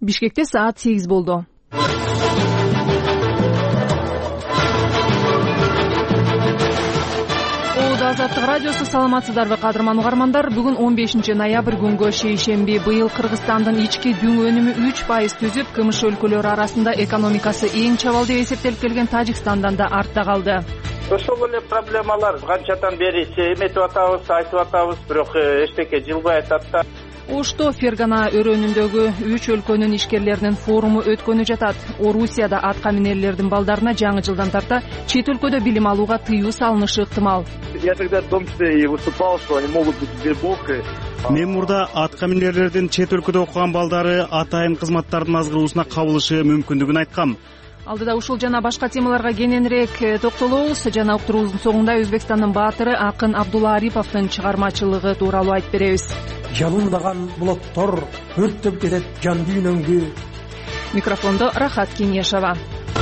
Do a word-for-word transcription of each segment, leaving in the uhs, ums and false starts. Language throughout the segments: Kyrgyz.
Бишкекте саат сегиз болду. Азаттык радиосу, саламатсыздарбы кадырман угармандар? Бүгүн он бешинчи ноябрь күнгө шейшемби. Быйыл Кыргызстандын ички дүң өнүмү үч пайыз түзүп, КМШ өлкөлөрү арасында экономикасы эң чабал деп эсептелип келген Тажикстандан да артта калды. Ошол эле проблемалар канчадан бери эметип атабыз, айтып атабыз, бирок эчтеке жылбай атат да. Ошто Фергана өрөөнүндөгү үч өлкөнүн ишкерлеринин форуму өткөнү жатат. Орусияда атка минерлердин балдарына жаңы жылдан тарта чет өлкөдө билим алууга тыюу салынышы ыктымал. Я тогда в том числе и выступал, что они могут быть вербовкой. Мен мурда атка минерлердин чет өлкөдө окуган балдары атайын кызматтардын азгыруусуна кабылышы мүмкүндүгүн айткам. Алдыда ушул жана башка темаларга кененирээк токтолобуз. Жана уктуруубуздун соңунда Өзбекстандын баатыры акын Абдулла Ариповдун чыгармачылыгы тууралуу айтып беребиз. Жалындаган булуттар өрттөп кетет жан дүйнөңдү. Микрофондо Рахат Кеңешова.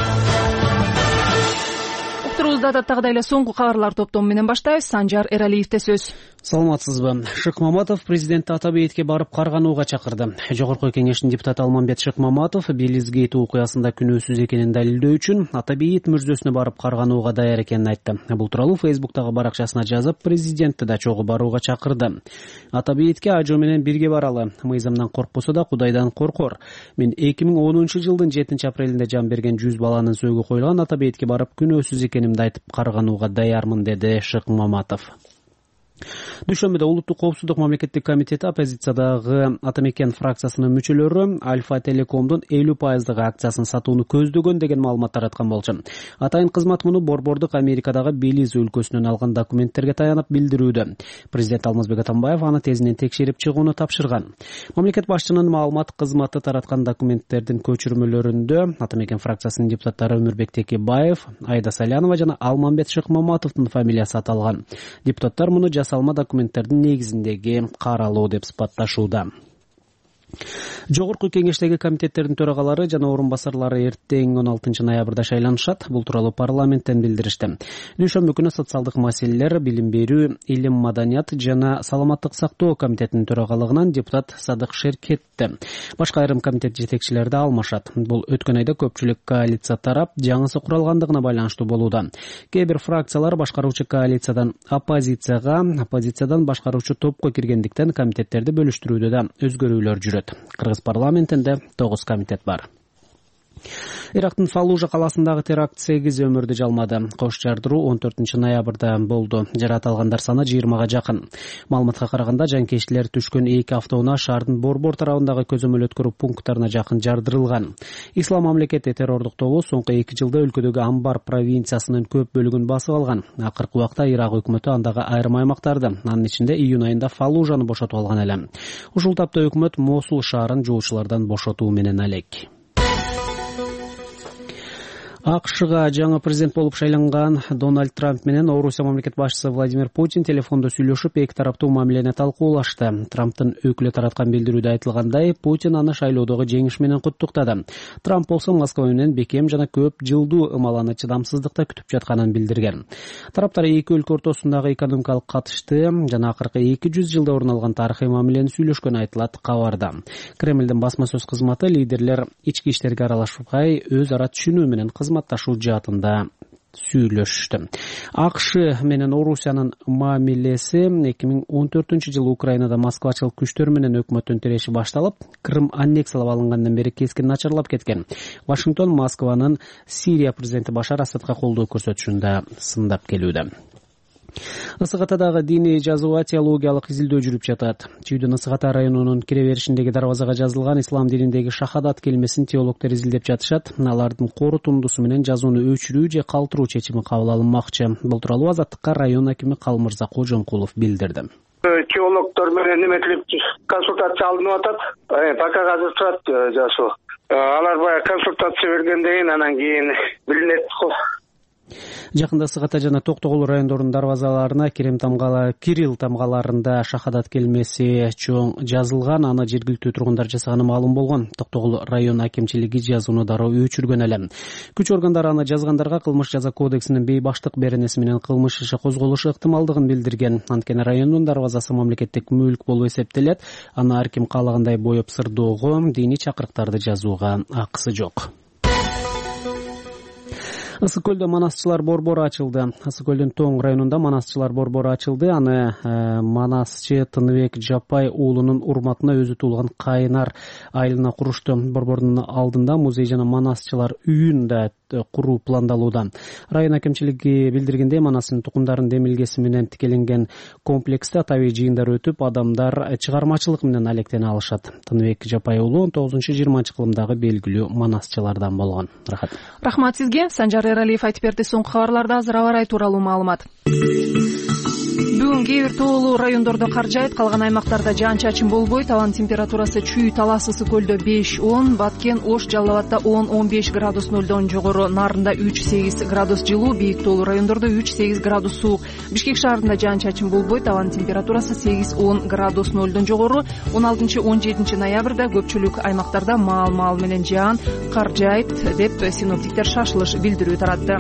Уктуруубузду адаттагыдай эле соңку кабарлар топтому менен баштайбыз. Санжар Эралиевде сөз. Саламатсызбы. Шыкмаматов президентти Атабейитке барып карганууга чакырды. Жогорку кеңештин депутаты Алмамбет Шыкмаматов Белизгейт окуясында күнөөсүз экенин далилдөө үчүн Атабейит мүрзөсүнө барып карганууга даяр экенин айтты. Бул тууралуу Фейсбуктагы баракчасына жазып, президентти да чогуу барууга чакырды. Атабейитке ажоо менен бирге баралы. Мыйзамдан коркпосо да Кудайдан коркор. Мен эки миң онунчу жылдын жетинчи апрелинде жан берген жүз баланын сөөгү коюлган Атабейитке барып күнөөсүз экенимди айтып карганууга даярмын, деди Шыкмаматов. Дүйшөмбүдө Улуттук коопсуздук мамлекеттик комитети оппозициядагы Атамекен фракциясынын мүчөлөрү Альфа Телекомдун элүү пайыздык акциясын сатууну көздөгөн деген маалымат тараткан болчу. Атайын кызмат муну борбордук Америкадагы Белиз өлкөсүнөн алган документтерге таянып билдирүүдө. Президент Алмазбек Атамбаев аны тезинен текшерип чыгууну тапшырган. Мамлекет башчынын маалымат кызматы тараткан документтердин көчүрмөлөрүндө Атамекен фракциясынын депутаттары Өмүрбек Текебаев, Айда Салянова жана Алмамбет Шыкмаматовдун фамилиясы аталган. Депутаттар муну жасалма документтердин негизиндеги каралуу деп сыпатташууда. Жогорку кеңештеги комитеттердин төрагалары жана орун басарлары эртең он алтынчы ноябрда шайланышат. Бул тууралуу парламенттен билдиришти. Дүйшөмбү күнү социалдык маселелер, билим берүү, илим, маданият жана саламаттык сактоо комитетинин төрагалыгынан депутат Садык Шеркетти. Башка айрым комитет жетекчилери да алмашат. Бул өткөн айда көпчүлүк коалиция тарап жаңысы куралгандыгына байланыштуу болууда. Кээ бир фракциялар башкаруучу коалициядан оппозицияга, оппозициядан башкаруучу топко киргендиктен комитеттерди бөлүштүрүүдө да өзгөрүүлөр жүрөт. Кыргыз парламентинде тогуз комитет бар. Ирактын Фаллужа каласындагы теракт сегиз өмүрдү жалмады. Кош жардыруу он төртүнчү ноябрда болду. Жаракат алгандар саны жыйырмага жакын. Маалыматка караганда жанкечтилер түшкөн эки автоунаа шаардын Борбор тарабындагы көзөмөл өткөрүү пункттарына жакын жардырылган. Ислам мамлекети террордук тобу соңку эки жылда өлкөдөгү Амбар провинциясынын көп бөлүгүн басып алган. Акыркы убакта Ирак өкмөтү андагы айрым аймактарды, анын ичинде июнь айында Фаллужаны бошотуп алган эле. Ушул тапта өкмөт Мосул шаарын жуучулардан бошотуу менен алек. АКШга жаңы президент болуп шайланган Дональд Трамп менен Орусия мамлекет башчысы Владимир Путин телефондо сүйлөшүп, эки тараптуу мамилени талкуулашты. Трамптын өкүлү тараткан билдирүүдө айтылгандай, Путин аны шайлоодогу жеңиш менен куттуктады. Трамп болсо Москва менен бекем жана көп жылдуу ымаланы чыдамсыздыкта күтүп жатканын билдирген. Тараптар эки өлкө ортосундагы экономикалык катышты жана акыркы эки жүз жылда орун алган тарыхый мамилени сүйлөшкөнү айтылат кабарда. Кремлдин басма сөз кызматы лидерлер ички иштерге аралашпай өз ара түшүнүү менен кызматташуу жаатында сүйлөштү. АКШ менен Орусиянын мамилеси эки миң он төртүнчү жылы Украинада москвачылык күчтөр менен өкмөттүн тиреши башталып, Крым аннексиялап алынгандан бери кескин начарлап кеткен. Вашингтон Москванын Сирия президенти Башар Асадка колдоо көрсөтүшүн да сындап келүүдө. Ысык Атадагы диний жазуу теологиялык изилдөө жүрүп жатат. Чүйдүн Ысык Ата районунун кире беришиндеги дарбазага жазылган ислам дининдеги шахадат келмесин теологдор изилдеп жатышат. Алардын корутундусу менен жазууну өчүрүү же калтыруу чечими кабыл алынмакчы. Бул тууралуу Азаттыкка район акими Калмырза Кожомкулов билдирди. Теологдор менен эметилип консультация алынып атат. Пока азыр турат жасоо. Алар баягы консультация бергенден кийин анан кийин билинет го. Жакында Сыгата жана Токтогул райондорунун дарбазаларына Кирим тамгала Кирилл тамгаларында шахадат келмеси чоң жазылган, аны жергиликтүү тургундар жасаганы маалым болгон. Токтогул район акимчилиги жазууну дароо өчүргөн эле. Күч органдары аны жазгандарга кылмыш жаза кодексинин бейбаштык беренеси менен кылмыш иши козголушу ыктымалдыгын билдирген. Анткени райондун дарбазасы мамлекеттик мүлк болуп эсептелет. Аны ар ким каалагандай боеп сырдоого, диний чакырыктарды жазууга акысы жок. Ысык көлдө манасчылар борбору ачылды. Ысык көлдүн Тоң районунда манасчылар борбору ачылды. Аны манасчы Тыныбек Жапай уулунун урматына өзү туулган Кайнар айылына курушту. Борбордун алдында музей жана манасчылар үйүн да куруу пландалууда. Район акимчилиги билдиргендей, манастын тукумдарын демилгеси менен тикеленген комплексте табий жыйындар өтүп, адамдар чыгармачылык менен алектене алышат. Тыныбек Жапай уулу он тогузунчу жыйырманчы кылымдагы белгилүү манасчылардан болгон. Рахат. Рахмат сизге. Санжар Эралиев айтып берди. Соңку кабарларда азыр аба ырайы тууралуу маалымат. Бүгүн кээ бир тоолуу райондордо кар жаайт, калган аймактарда жаан-чачын болбойт. Абанын температурасы Чүй, Талас, Ысык көлдө беш он, Баткен, Ош, Жалал абадда он он беш градус нөлдөн жогору, Нарында үч сегиз градус жылуу, бийик тоолуу райондордо үч сегиз градус суук. Бишкек шаарында жаан-чачын болбойт, абанын температурасы сегиз он градус нөлдөн жогору. он алтынчы он жетинчи ноябрда көпчүлүк аймактарда маал-маал менен жаан, кар жаайт деп синоптиктер шашылыш билдирүү таратты.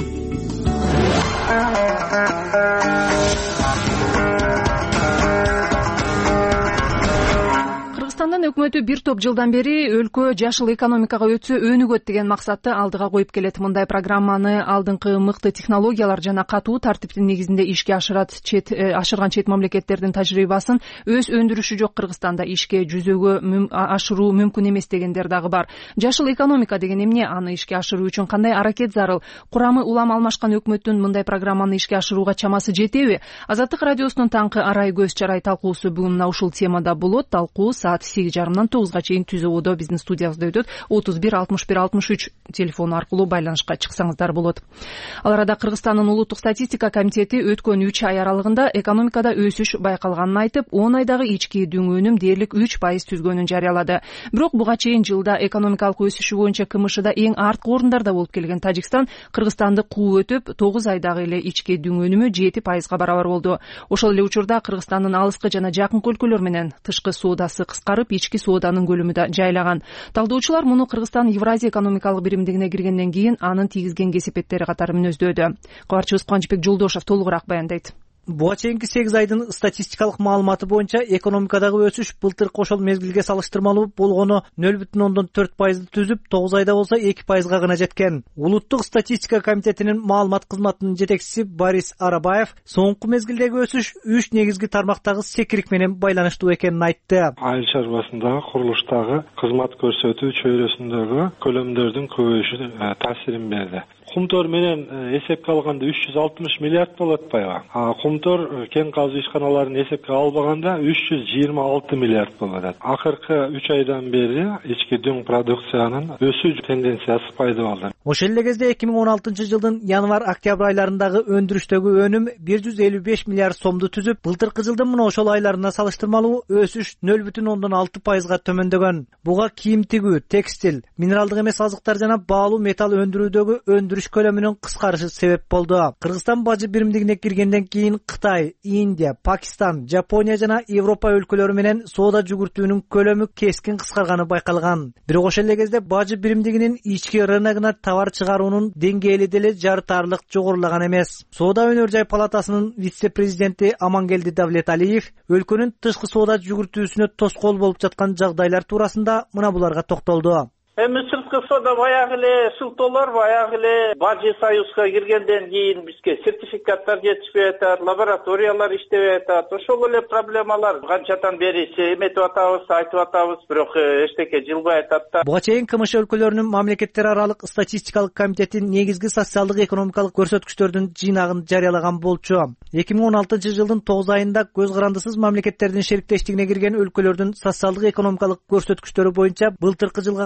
Кыргызстандын өкмөтү бир топ жылдан бери өлкө жашыл экономикага өтсө өнүгөт деген максатты алдыга коюп келет. Мындай программаны алдыңкы мыкты технологиялар жана катуу тартиптин негизинде ишке ашырат. Чет ашырган чет мамлекеттердин тажрыйбасын өз өндүрүшү жок Кыргызстанда ишке жүзөгө ашыруу мүмкүн эмес дегендер дагы бар. Жашыл экономика деген эмне? Аны ишке ашыруу үчүн кандай аракет зарыл? Курамы улам алмашкан өкмөттүн мындай программаны ишке ашырууга чамасы жетеби? Азаттык радиосунун таңкы арай көз чарай талкуусу бүгүн мына ушул темада болот. Талкуу саат сегиз жарымдан тогузга чейин Түз ободо биздин студиябызда өтөт. отуз бир алтымыш бир алтымыш үч телефону аркылуу байланышка чыксаңыздар болот. Ал арада Кыргызстандын улуттук статистика комитети өткөн үч ай аралыгында экономикада өсүш байкалганын айтып, он айдагы ички дүң өнүм дээрлик үч пайыз түзгөнүн жарыялады. Бирок буга чейин жылда экономикалык өсүшү боюнча КМШда эң арткы орундарда болуп келген Тажикстан Кыргызстанды кууп өтүп, тогуз айдагы эле ички дүң өнүмү жети пайызга барабар болду. Ошол эле учурда Кыргызстандын алыскы жана жакынкы өлкөлөр менен тышкы соодасы кыскарып, ички сооданын көлөмү да жайлаган. Талдоочулар муну Кыргызстан Евразия экономикалык биримдигине киргенден кийин анын тийгизген кесепеттери катары мүнөздөдү. Кабарчыбыз Кубанычбек Жолдошов толугураак баяндайт. Буга чейинки сегиз айдын статистикалык маалыматы боюнча экономикадагы өсүш былтыркы ошол мезгилге салыштырмалуу болгону нөл бүтүн ондон төрт пайызды түзүп, тогуз айда болсо эки пайызга гана жеткен. Улуттук статистика комитетинин маалымат кызматынын жетекчиси Борис Арабаев соңку мезгилдеги өсүш үч негизги тармактагы секирик менен байланыштуу экенин айтты. Айыл чарбасындагы, курулуштагы, кызмат көрсөтүү чөйрөсүндөгү көлөмдөрдүн көбөйүшү таасирин берди. Кумтор менен эсепке алганда үч жүз алтымыш миллиард болот атпайбы? Кумтор кен казуу ишканаларын эсепке албаганда үч жүз жыйырма алты миллиард болот. Акыркы үч айдан бери ички дүң продукциянын өсүү тенденциясы пайда болду. Ошол эле кезде эки миң он алтынчы жылдын январь-октябрь айларындагы өндүрүштөгү өнүм бир жүз элүү беш миллиард сомду түзүп, былтыркы жылдын мына ошол айларына салыштырмалуу өсүш нөл бүтүн ондон алты пайызга төмөндөгөн. Буга кийим тигүү, текстил, минералдык эмес азыктар жана баалуу металл өндүрүүдөгү өндүрүш көлөмүнүн кыскарышы себеп болду. Кыргызстан бажы биримдигине киргенден кийин Кытай, Индия, Пакистан, Жапония жана Европа өлкөлөрү менен соода жүгүртүүнүн көлөмү кескин кыскарганы байкалган. Бирок ошол эле кезде бажы биримдигинин ички рыногуна товар чыгаруунун деңгээли деле жарытарлык жогорулаган эмес. Соода өнөр жай палатасынын вице-президенти Амангелди Давлеталиев өлкөнүн тышкы соода жүгүртүүсүнө тоскоол болуп жаткан жагдайлар туурасында мына буларга токтолду. Эми сырткы соода баягы эле шылтоолор, баягы эле бажы союзга киргенден кийин бизге сертификаттар жетишпей атат, лабораториялар иштебей атат. Ошол эле проблемалар канчадан бери эметип атабыз, айтып атабыз, бирок эчтеке жылбай атат да. Буга чейин КМШ өлкөлөрүнүн мамлекеттер аралык статистикалык комитети негизги социалдык экономикалык көрсөткүчтөрдүн жыйнагын жарыялаган болчу. эки миң он алтынчы жылдын тогуз айында көз карандысыз мамлекеттердин шериктештигине кирген өлкөлөрдүн социалдык экономикалык көрсөткүчтөрү боюнча былтыркы жылга караганда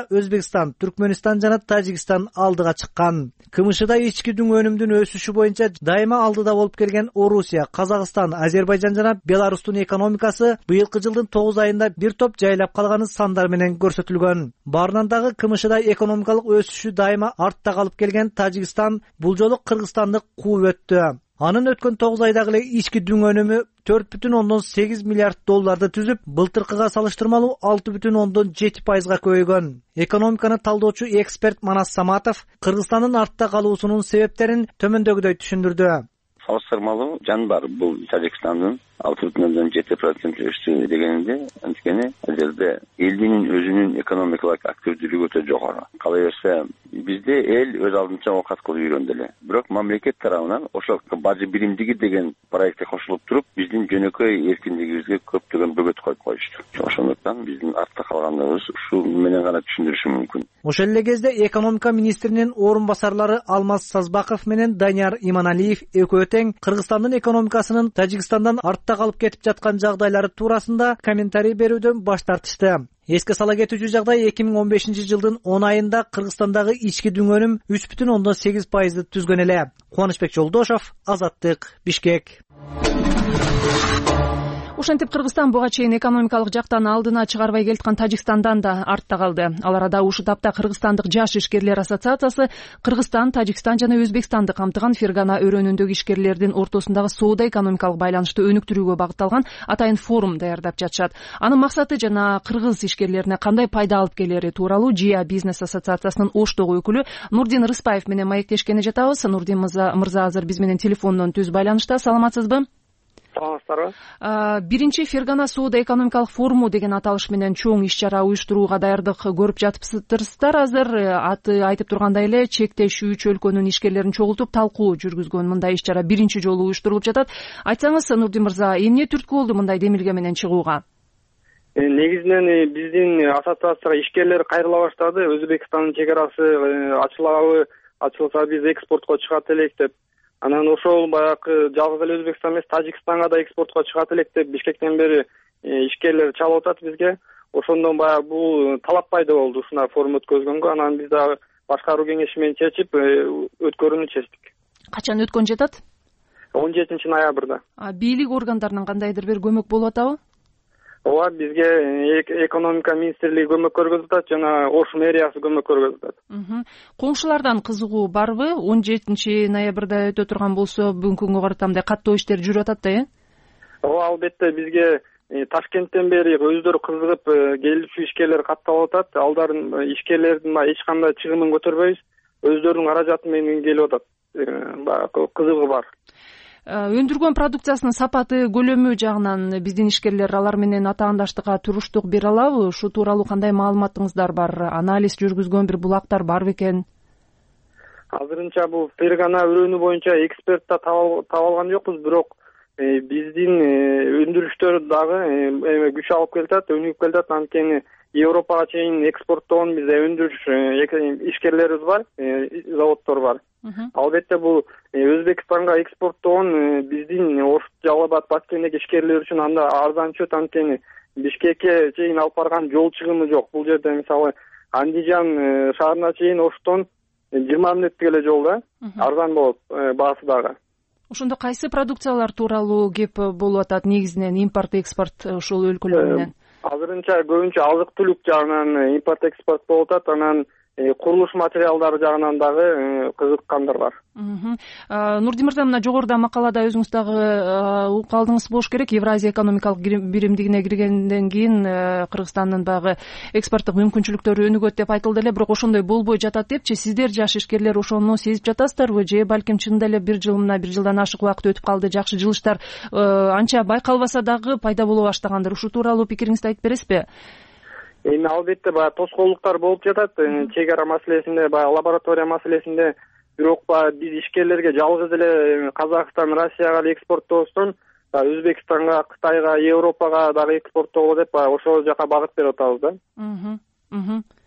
Өзбекстан, Түркмөнстан жана Тажикстан алдыга чыккан. КМШда ички дүң өнүмдүн өсүшү боюнча дайыма алдыда болуп келген Орусия, Казакстан, Азербайжан жана Беларустун экономикасы быйылкы жылдын тогуз айында бир топ жайлап калганы сандар менен көрсөтүлгөн. Баарынан дагы КМШда экономикалык өсүшү дайыма артта калып келген Тажикстан бул жолу Кыргызстанды кууп өттү. Анын өткөн тогуз айдагы эле ички дүң өнүмү төрт бүтүн ондон сегиз миллиард долларды түзүп, былтыркыга салыштырмалуу алты бүтүн ондон жети пайызга көбөйгөн. Экономиканы талдоочу эксперт Манас Саматов Кыргызстандын артта калуусунун себептерин төмөндөгүдөй түшүндүрдү. Салыштырмалуу жан бар бул Тажикстандын алты бүтүн ондон жети процент өстү дегенде, анткени ал жерде элдин өзүнүн экономикалык активдүүлүгү өтө жогору. Кала берсе, бизде эл өз алдынча окат кылып үйрөндү эле. Бирок мамлекет тарабынан ошол бажы биримдиги деген проектке кошулуп туруп, биздин жөнөкөй эркиндигибизге көптөгөн бөгөт коюп коюшту. Ошондуктан биздин артта калганыбыз ушул менен гана түшүндүрүшүм мүмкүн. Ошол эле кезде экономика министринин орун басарлары Алмаз Сазбаков менен Данияр Иманалиев экөө тең Кыргызстандын экономикасынын Тажикстандан артта калып кетип жаткан жагдайлары туурасында комментарий берүүдөн баш тартышты. Эске сала кетүүчү жагдай эки миң он бешинчи жылдын он айында Кыргызстандагы ички дүң өнүм үч бүтүн ондон сегиз пайызды түзгөн эле. Кубанычбек Жолдошов, Азаттык, Бишкек. Ошентип Кыргызстан буга чейин экономикалык жактан алдына чыгарбай келаткан Тажикстандан да артта калды. Ал арада ушу тапта Кыргызстандык жаш ишкерлер ассоциациясы Кыргызстан, Тажикстан жана Өзбекстанды камтыган Фергана өрөөнүндөгү ишкерлердин ортосундагы соода экономикалык байланышты өнүктүрүүгө багытталган атайын форум даярдап жатышат. Анын максаты жана кыргыз ишкерлерине кандай пайда алып келери тууралуу ЖИА бизнес ассоциациясынын Оштогу өкүлү Нурдин Рыспаев менен маектешкени жатабыз. Нурдин мырза азыр биз менен телефондон түз байланышта. Саламатсызбы? Саламатсыздарбы? Биринчи Фергана соода экономикалык форуму деген аталыш менен чоң иш-чара уюштурууга даярдык көрүп жатыпсыздар. Азыр аты айтып тургандай эле чектешүү үч өлкөнүн ишкерлерин чогултуп талкуу жүргүзгөн мындай иш-чара биринчи жолу уюштурулуп жатат. Айтсаңыз, Нурдин мырза, эмне түрткү болду мындай демилге менен чыгууга? Негизинен биздин ассоциацияга ишкерлер кайрыла баштады. Өзбекстандын чек арасы ачылабы, ачылса биз экспортко чыгат элек деп. Анан ошол баягы жалгыз эле Өзбекстан эмес, Тажикстанга да экспортко чыгат элек деп Бишкектен бери ишкерлер чалып атат бизге. Ошондон баягы бул талап пайда болду ушундай форум өткөзгөнгө. Анан биз дагы башкаруу кеңеши менен чечип өткөрүүнү чечтик. Качан өткөн жатат? он жетинчи ноябрда. Бийлик органдарынан кандайдыр бир көмөк болуп атабы? Ооба, бизге экономика министрлиги көмөк көргөзүп атат жана Ош мэриясы көмөк көргөзүп атат. Коңшулардан кызыгуу барбы? он жетинчи ноябрда өтө турган болсо, бүгүнкү күнгө карата мындай каттоо иштер жүрүп атат да, э? Ооба, албетте бизге Ташкенттен бери өздөрү кызыгып келүүчү ишкерлер катталып атат. Алдарын ишкерлердин эч кандай чыгымын көтөрбөйбүз. Өздөрүнүн каражаты менен келип атат. Баягы кызыгуу бар. Өндүргөн продукциясынын сапаты, көлөмү жагынан биздин ишкерлер алар менен атаандаштыкка туруштук бере алабы? Ушу тууралуу кандай маалыматыңыздар бар? Анализ жүргүзгөн бир булактар барбы экен? Азырынча бул Фергана өрөөнү боюнча эксперт да таап алган жокпуз, бирок биздин өндүрүштөр дагы күч алып келатат, өнүгүп келатат. Анткени Европага чейин экспорттогон бизде өндүрүш ишкерлерибиз бар, заводдор бар. Албетте бул Өзбекстанга экспорттогон биздин Ош, Жалал Абад, Баткендеги ишкерлер үчүн анда арзан түшөт. Анткени Бишкекке чейин алып барган жол чыгымы жок. Бул жерде мисалы Андижан шаарына чейин Оштон жыйырма мүнөттүк эле жол да, арзан болот баасы дагы. Ошондо кайсы продукциялар тууралуу кеп болуп атат? Негизинен импорт, экспорт ушул өлкөлөр менен? Азырынча көбүнчө азык-түлүк жагынан импорт, экспорт болуп атат. Анан курулуш материалдары жагынан дагы кызыккандар бар. Нурдин мырза, мына жогоруда макалада өзүңүз дагы угуп калдыңыз болуш керек. Евразия экономикалык биримдигине киргенден кийин Кыргызстандын баягы экспорттук мүмкүнчүлүктөрү өнүгөт деп айтылды эле, бирок ошондой болбой жатат депчи. Сиздер жаш ишкерлер ошону сезип жатасыздарбы? Же балким чынында эле бир жыл мына бир жылдан ашык убакыт өтүп калды, жакшы жылыштар анча байкалбаса дагы пайда боло баштагандыр. Ушу тууралуу пикириңизди айтып бересизби? Эми албетте баягы тоскоолдуктар болуп жатат. Чек ара маселесинде, баягы лаборатория маселесинде, бирок баягы биз ишкерлерге жалгыз эле Казакстан, Россияга эле экспорттобостон, Өзбекстанга, Кытайга, Европага дагы экспорттоого деп баягы ошол жака багыт берип атабыз да.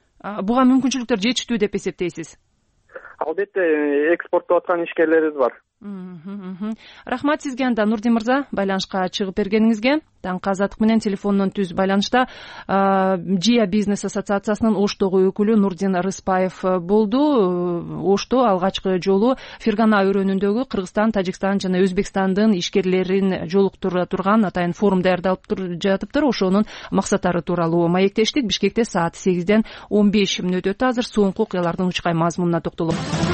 Буга мүмкүнчүлүктөр жетиштүү деп эсептейсиз? Албетте экспорттоп аткан ишкерлерибиз бар. Рахмат сизге анда Нурдин мырза, байланышка чыгып бергениңизге. Таңкы Азаттык менен телефондон түз байланышта Жия бизнес ассоциациясынын Оштогу өкүлү Нурдин Рыспаев болду. Ошто алгачкы жолу Фергана өрөөнүндөгү Кыргызстан, Тажикстан жана Өзбекстандын ишкерлерин жолуктура турган атайын форум даярдалып жатыптыр. Ошонун максаттары тууралуу маектештик. Бишкекте саат сегизден он беш мүнөт өтө. Азыр соңку окуялардын учкай мазмунуна токтолуп.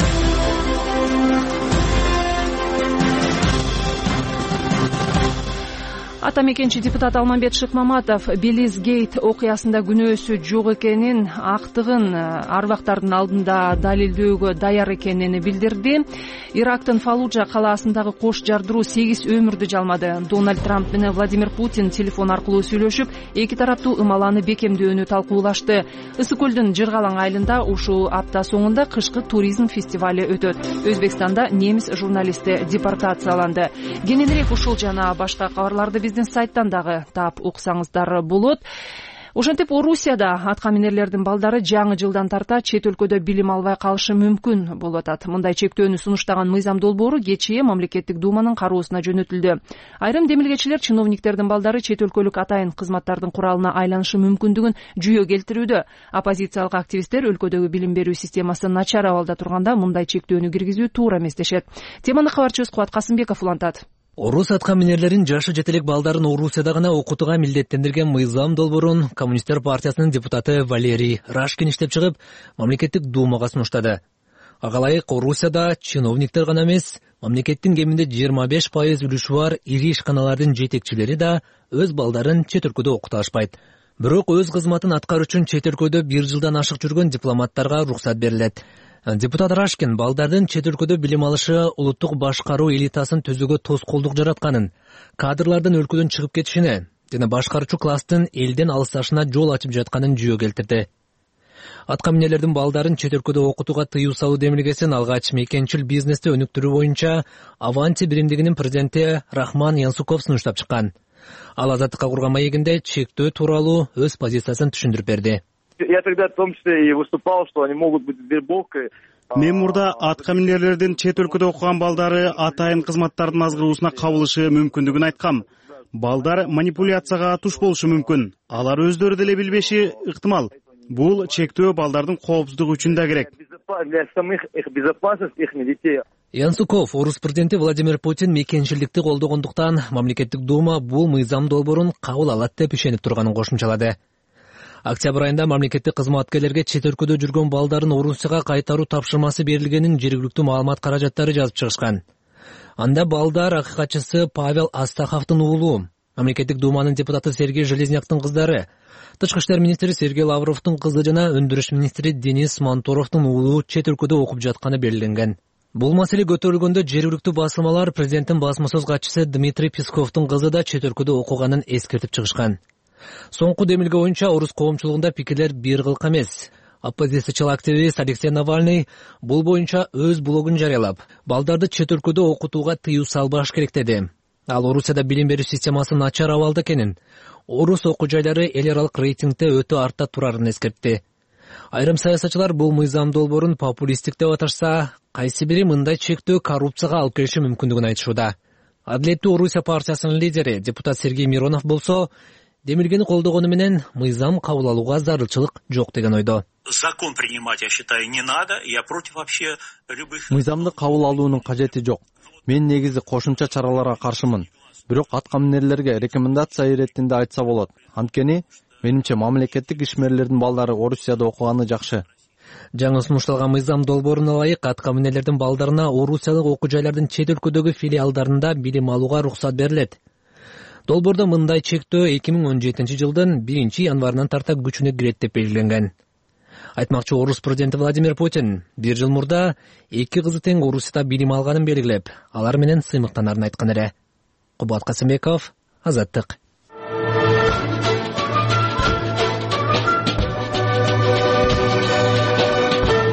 Ата мекенчи депутат Алмамбет Шыкмаматов Белизгейт окуясында күнөөсү жок экенин, актыгын арбактардын алдында далилдөөгө даяр экенин билдирди. Ирактын Фаллуджа калаасындагы кош жардыруу сегиз өмүрдү жалмады. Дональд Трамп менен Владимир Путин телефон аркылуу сүйлөшүп, эки тараптуу ымаланы бекемдөөнү талкуулашты. Ысык көлдүн Жыргалаң айылында ушул апта соңунда кышкы туризм фестивали өтөт. Өзбекстанда немис журналисти депортацияланды. Кененирээк ушул жана башка кабарларды биздин сайттан дагы таап уксаңыздар болот. Ошентип Орусияда аткаминерлердин балдары жаңы жылдан тарта чет өлкөдө билим албай калышы мүмкүн болуп атат. Мындай чектөөнү сунуштаган мыйзам долбоору кечээ мамлекеттик думанын кароосуна жөнөтүлдү. Айрым демилгечилер чиновниктердин балдары чет өлкөлүк атайын кызматтардын куралына айланышы мүмкүндүгүн жүйө келтирүүдө. Оппозициялык активисттер өлкөдөгү билим берүү системасы начар абалда турганда мындай чектөөнү киргизүү туура эмес дешет. Теманы кабарчыбыз Кубат Касымбеков улантат. Орус аткаминерлерин жашы жетелек балдарын Орусияда гана окутууга милдеттендирген мыйзам долбоорун Коммунисттер партиясынын депутаты Валерий Рашкин иштеп чыгып, мамлекеттик думага сунуштады. Ага ылайык Орусияда чиновниктер гана эмес, мамлекеттин кеминде жыйырма беш пайыз үлүшү бар ири ишканалардын жетекчилери да өз балдарын чет өлкөдө окута алышпайт. Бирок өз кызматын аткаруу үчүн чет өлкөдө бир жылдан ашык жүргөн дипломаттарга уруксат берилет. Депутат Рашкин балдардын чет өлкөдө билим алышы улуттук башкаруу элитасын түзүүгө тоскоолдук жаратканын, кадрлардын өлкөдөн чыгып кетишине жана башкаруучу класстын элден алысташына жол ачып жатканын жүйө келтирди. Аткаминерлердин балдарын чет өлкөдө окутууга тыюу салуу демилгесин алгач мекенчил бизнести өнүктүрүү боюнча Аванти биримдигинин президенти Рахман Янсуков сунуштап чыккан. Ал Азаттыкка курган маегинде чектөө тууралуу өз позициясын түшүндүрүп берди. Я тогда в том числе и выступал, что они могут быть вербовкой. Мен мурда аткаминерлердин чет өлкөдө окуган балдары атайын кызматтардын азгыруусуна кабылышы мүмкүндүгүн айткам. Балдар манипуляцияга туш болушу мүмкүн. Алар өздөрү деле билбеши ыктымал. Бул чектөө балдардын коопсуздугу үчүн да керек. Для самих их безопасности их детей. Янсуков, Орус президенти Владимир Путин мекенчилдикти колдогондуктан мамлекеттик дума бул мыйзам долбоорун кабыл алат деп ишенип турганын кошумчалады. Октябрь айында мамлекеттик кызматкерлерге чет өлкөдө жүргөн балдарын Орусияга кайтаруу тапшырмасы берилгенин жергиликтүү маалымат каражаттары жазып чыгышкан. Анда балдар акыйкатчысы Павел Астаховдун уулу, мамлекеттик думанын депутаты Сергей Железняктын кыздары, тышкы иштер министри Сергей Лавровдун кызы жана өндүрүш министри Денис Мантуровдун уулу чет өлкөдө окуп жатканы белгиленген. Бул маселе көтөрүлгөндө жергиликтүү басылмалар президенттин басма сөз катчысы Дмитрий Песковдун кызы да чет өлкөдө окуганын эскертип чыгышкан. Соңку демилге боюнча орус коомчулугунда пикирлер бир кылк эмес. Оппозициячыл активист Алексей Навальный бул боюнча өз блогун жарыялап, балдарды чет өлкөдө окутууга тыюу салбаш керек деди. Ал Орусияда билим берүү системасы начар абалда экенин, орус окуу жайлары эл аралык рейтингде өтө артта турарын эскертти. Айрым саясатчылар бул мыйзам долбоорун популисттик деп аташса, кайсы бири мындай чектөө коррупцияга алып келиши мүмкүндүгүн айтышууда. Адилеттүү Орусия партиясынын лидери депутат Сергей Миронов болсо, демилгени колдогону менен мыйзам кабыл алууга зарылчылык жок деген ойдо. Закон принимать, я считаю, не надо. Я против вообще любых. Мыйзамды кабыл алуунун кажети жок. Мен негизи кошумча чараларга каршымын. Бирок аткаминерлерге рекомендация иретинде айтса болот. Анткени менимче мамлекеттик ишмерлердин балдары Орусияда окуганы жакшы. Жаңы сунушталган мыйзам долбооруна ылайык аткаминерлердин балдарына орусиялык окуу жайлардын чет өлкөдөгү филиалдарында билим алууга уруксат берилет. Долбоордо мындай чектөө эки миң он жетинчи жылдын биринчи январынан тарта күчүнө кирет деп белгиленген. Айтмакчы орус президенти Владимир Путин бир жыл мурда эки кызы тең Орусияда билим алганын белгилеп, алар менен сыймыктанарын айткан эле. Кубат Касымбеков, Азаттык. Таң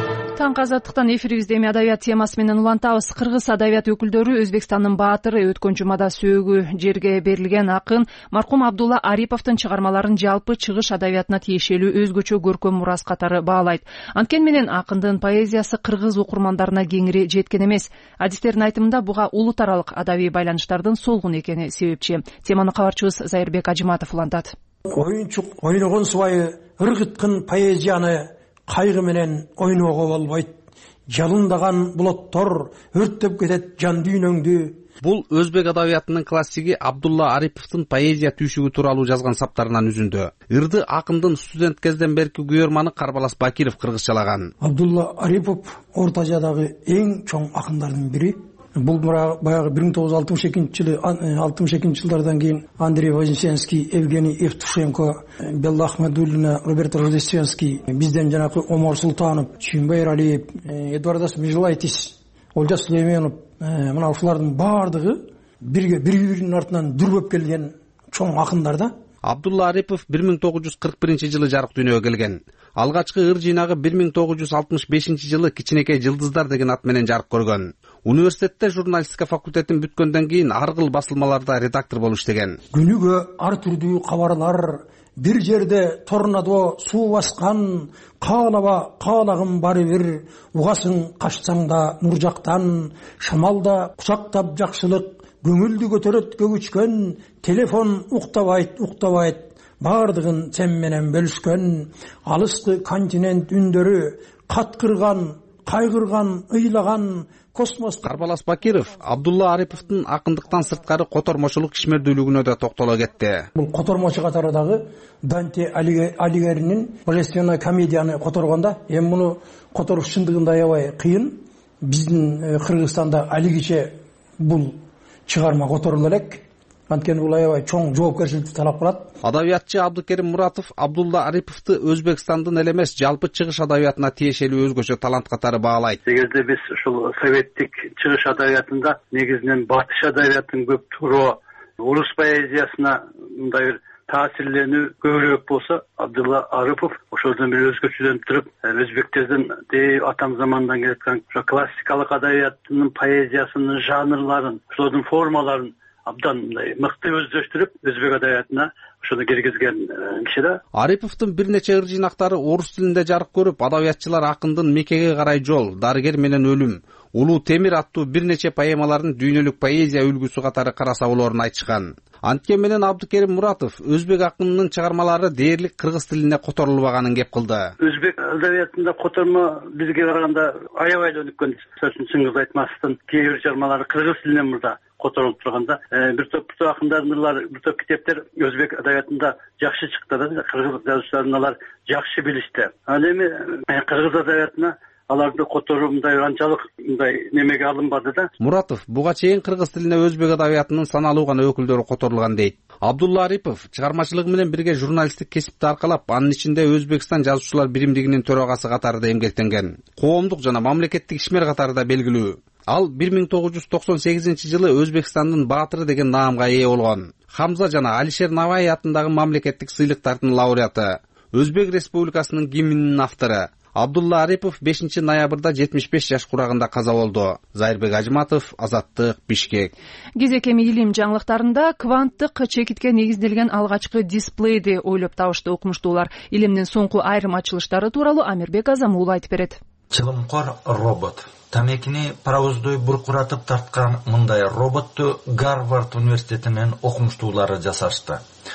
таңкы азаттыктан эфирибизде эми адабият темасы менен улантабыз. Кыргыз адабият өкүлдөрү Өзбекстандын баатыры өткөн жумада сөөгү жерге берилген акын маркум Абдулла Ариповдун чыгармаларын жалпы чыгыш адабиятына тиешелүү өзгөчө көркөм мурас катары баалайт. Анткени менен акындын поэзиясы кыргыз окурмандарына кеңири жеткен эмес. Адистердин айтымында буга улут аралык адабий байланыштардын солгун экени себепчи. Теманы кабарчыбыз Зайырбек Ажиматов улантат. Оюнчук ойногон субайы ыргыткын поэзияны кайгы менен ойноого болбойт. Жалындаган булоттор өрттөп кетет жан дүйнөңдү. Бул өзбек адабиятынын классиги Абдулла Ариповдун поэзия түйшүгү тууралуу жазган саптарынан үзүндү. Ырды акындын студент кезден берки күйөрманы Карбалас Бакиров кыргызчалаган. Абдулла Арипов орто Азиядагы эң чоң акындардын бири. Бул баягы бир миң тогуз жүз алтымыш экинчи жылы алтымыш экинчи жылдардан кийин Андрей Вознесенский, Евгений Евтушенко, Белла Ахмадуллина, Роберт Рождественский, бизден жанакы Омар Султанов, Чүйүнбай Эралиев, Эдуардас Межелайтис, Олжас Сүлейменов, мына ушулардын баардыгы бирге бири-биринин артынан дүрбөп келген чоң акындар да. Абдулла Арипов бир миң тогуз жүз кырк биринчи жылы жарык дүйнөгө келген. Алгачкы ыр жыйнагы бир миң тогуз жүз алтымыш бешинчи жылы Кичинекей жылдыздар деген ат менен жарык көргөн. Университетте журналистика факультетин бүткөндөн кийин ар кыл басылмаларда редактор болуп иштеген. Күнүгө ар түрдүү кабарлар, бир жерде торнадо суу баскан, каалаба каалагым бары бир, угасың качсаң да нур жактан, шамалда кучактап жакшылык, көңүлдү көтөрөт көгүчкөн, телефон уктабайт, уктабайт, бардыгын сен менен бөлүшкөн, алыскы континент үндөрү, каткырган, кайгырган, ыйлаган, космос. Карбалас Бакиров Абдулла Ариповдун акындыктан сырткары котормочулук ишмердүүлүгүнө да токтоло кетти. Бул котормочу катары дагы Данте Алигеринин божественная комедияны которгондо, эми муну которуш чындыгында аябай кыйын. Биздин Кыргызстанда алигиче бул чыгарма которула элек. Анткени бул аябай чоң жоопкерчиликти талап кылат. Адабиятчы Абдыкерим Муратов Абдулла Ариповду Өзбекстандын эле эмес, жалпы чыгыш адабиятына тиешелүү өзгөчө талант катары баалайт. Эгерде биз ушул советтик чыгыш адабиятында негизинен батыш адабиятын көп туроо, орус поэзиясына мындай бир таасирленүү көбүрөөк болсо, Абдулла Арипов ошолдон бир өзгөчөлөнүп туруп, өзбектердин дей атам замандан келаткан классикалык адабияттын поэзиясынын жанрларын, ошолордун формаларын абдан мындай мыкты өздөштүрүп, өзбек адабиятына ошону киргизген киши да. Ариповдун бир нече ыр жыйнактары орус тилинде жарык көрүп, адабиятчылар акындын Мекеге карай жол, Дарыгер менен өлүм, Улуу Темир аттуу бир нече поэмаларын дүйнөлүк поэзия үлгүсү катары карасаболорун айтышкан. Анткени менен Абдыкерим Муратов өзбек акынынын чыгармалары дээрлик кыргыз тилине которулбаганын кеп кылды. Өзбек адабиятында котормо бизге караганда аябай өнүккөн. Сөзсүн чыңгыз айтмастын кээ бир чыгармалары кыргыз тилинен мурда которулуп турганда, бир топ акындардын ырлары, бир топ китептер өзбек адабиятында жакшы чыкты да, кыргыз жазуучуларын алар жакшы билишти. Ал эми кыргыз адабиятына аларды которуу мындай анчалык мындай немеге алынбады да. Муратов буга чейин кыргыз тилине өзбек адабиятынын саналуу гана өкүлдөрү которулган дейт. Абдулла Арипов чыгармачылыгы менен бирге журналисттик кесипти аркалап, анын ичинде Өзбекстан жазуучулар биримдигинин төрагасы катарында эмгектенген. Коомдук жана мамлекеттик ишмер катарында белгилүү. Ал бир миң тогуз жүз токсон сегизинчи жылы Өзбекстандын баатыры деген наамга ээ болгон. Хамза жана Алишер Наваи атындагы мамлекеттик сыйлыктардын лауреаты, Өзбек Республикасынын гимнинин автору. Абдулла Арипов бешинчи ноябрда жетимиш беш жаш курагында каза болду. Зайырбек Ажиматов, Азаттык, Бишкек. Кезек эми илим жаңылыктарында кванттык чекитке негизделген алгачкы дисплейди ойлоп табышты окумуштуулар. Илимдин соңку айрым ачылыштары тууралуу Амирбек Азамул айтып берет. Чылымкор робот. Тамекини паровоздой буркуратып тарткан мындай роботту Гарвард университетинин окумуштуулары жасашты.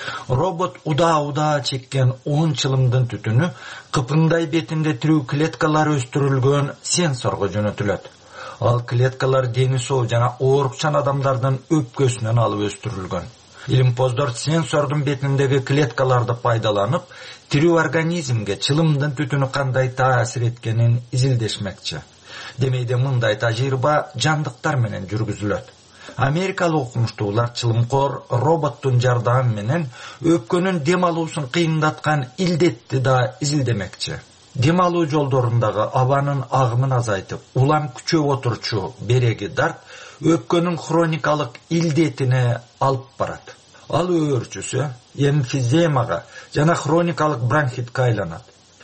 Робот удаа-удаа чеккен он чылымдын түтүнү кыпындай бетинде тирүү клеткалар өстүрүлгөн сенсорго жөнөтүлөт. Ал клеткалар дени соо жана оорукчан адамдардын өпкөсүнөн алып өстүрүлгөн. Илимпоздор сенсордун бетиндеги клеткаларды пайдаланып, тирүү организмге чылымдын түтүнү кандай таасир эткенин изилдешмекчи. Демейде мындай тажрыйба жандыктар менен жүргүзүлөт. Америкалык окумуштуулар чылымкор роботтун жардамы менен өпкөнүн дем алуусун кыйындаткан илдетти да изилдемекчи. Дем алуу жолдорундагы абанын агымын азайтып, улам күчөп отурчу береги дарт өпкөнүн хроникалык илдетине алып барат. Ал өөрчүсү эмфиземага жана хроникалык бронхитке айланат.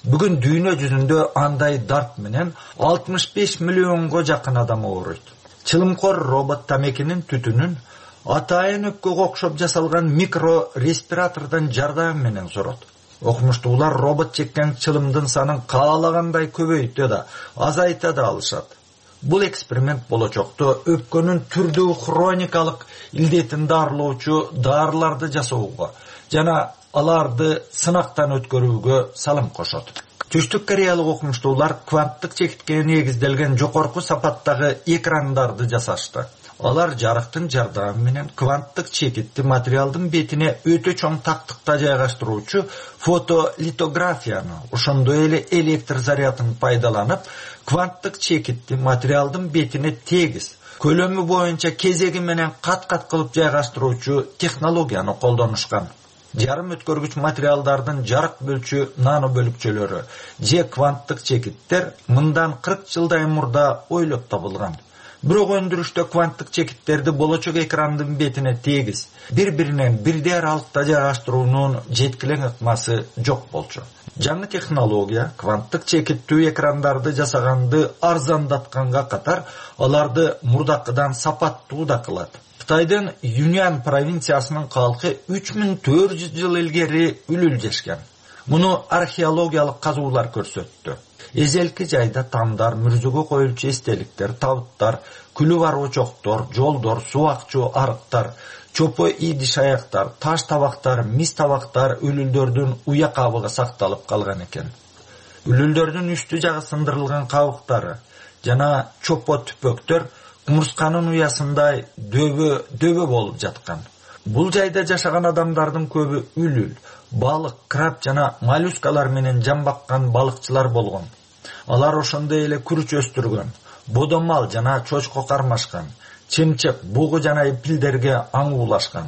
Бүгүн дүйнө жүзүндө андай дарт менен алтымыш беш миллионго жакын адам ооруйт. Чылымкор робот тамекинин түтүнүн атайын өпкөгө окшоп жасалган микро респиратордон жардам менен сорот. Окумуштуулар робот чеккен чылымдын санын каалагандай көбөйтө да, азайта да алышат. Бул эксперимент болочокто өпкөнүн түрдүү хроникалык илдетин дарылоочу дарыларды жасоого жана аларды сынактан өткөрүүгө салым кошот. Түштүк кореялык окумуштуулар кванттык чекитке негизделген жогорку сапаттагы экрандарды жасашты. Алар жарыктын жардамы менен кванттык чекитти материалдын бетине өтө чоң тактыкта жайгаштыруучу фотолитографияны, ошондой эле электр зарядын пайдаланып, кванттык чекитти материалдын бетине тегиз, көлөмү боюнча кезеги менен кат-кат кылып жайгаштыруучу технологияны колдонушкан. Жарым өткөргүч материалдардын жарык бөлчү нано бөлүкчөлөрү же кванттык чекиттер мындан кырк жылдай мурда ойлоп табылган. Бирок өндүрүштө кванттык чекиттерди болочок экрандын бетине тегиз, бири-биринен бирдей аралыкта жайгаштыруунун жеткилең ыкмасы жок болчу. Жаңы технология кванттык чекиттүү экрандарды жасаганды арзандатканга катар, аларды мурдакыдан сапаттуу да кылат. Кытайдын Юньан провинциясынын калкы үч миң төрт жүз жыл илгери үлүлдешкен. Муну археологиялык казуулар көрсөттү. Эзелки жайда тамдар, мүрзөгө коюлчу эстеликтер, табыттар, күлү бар очоктор, жолдор, суу акчу арыктар, чопо идиш аяктар, таш табактар, мис табактар үлүлдөрдүн уя кабыгы сакталып калган экен. Үлүлдөрдүн үстү жагы сындырылган кабыктары жана чопо түпөктөр кумурсканын уясындай дөбө дөбө болуп жаткан. Бул жайда жашаган адамдардын көбү үлүл, балык, краб жана моллюскалар менен жамбаккан балыкчылар болгон. Алар ошондой эле күрүч өстүргөн, бодомал жана чочко кармашкан, чымчык, бугу жана пилдерге аңуулашкан.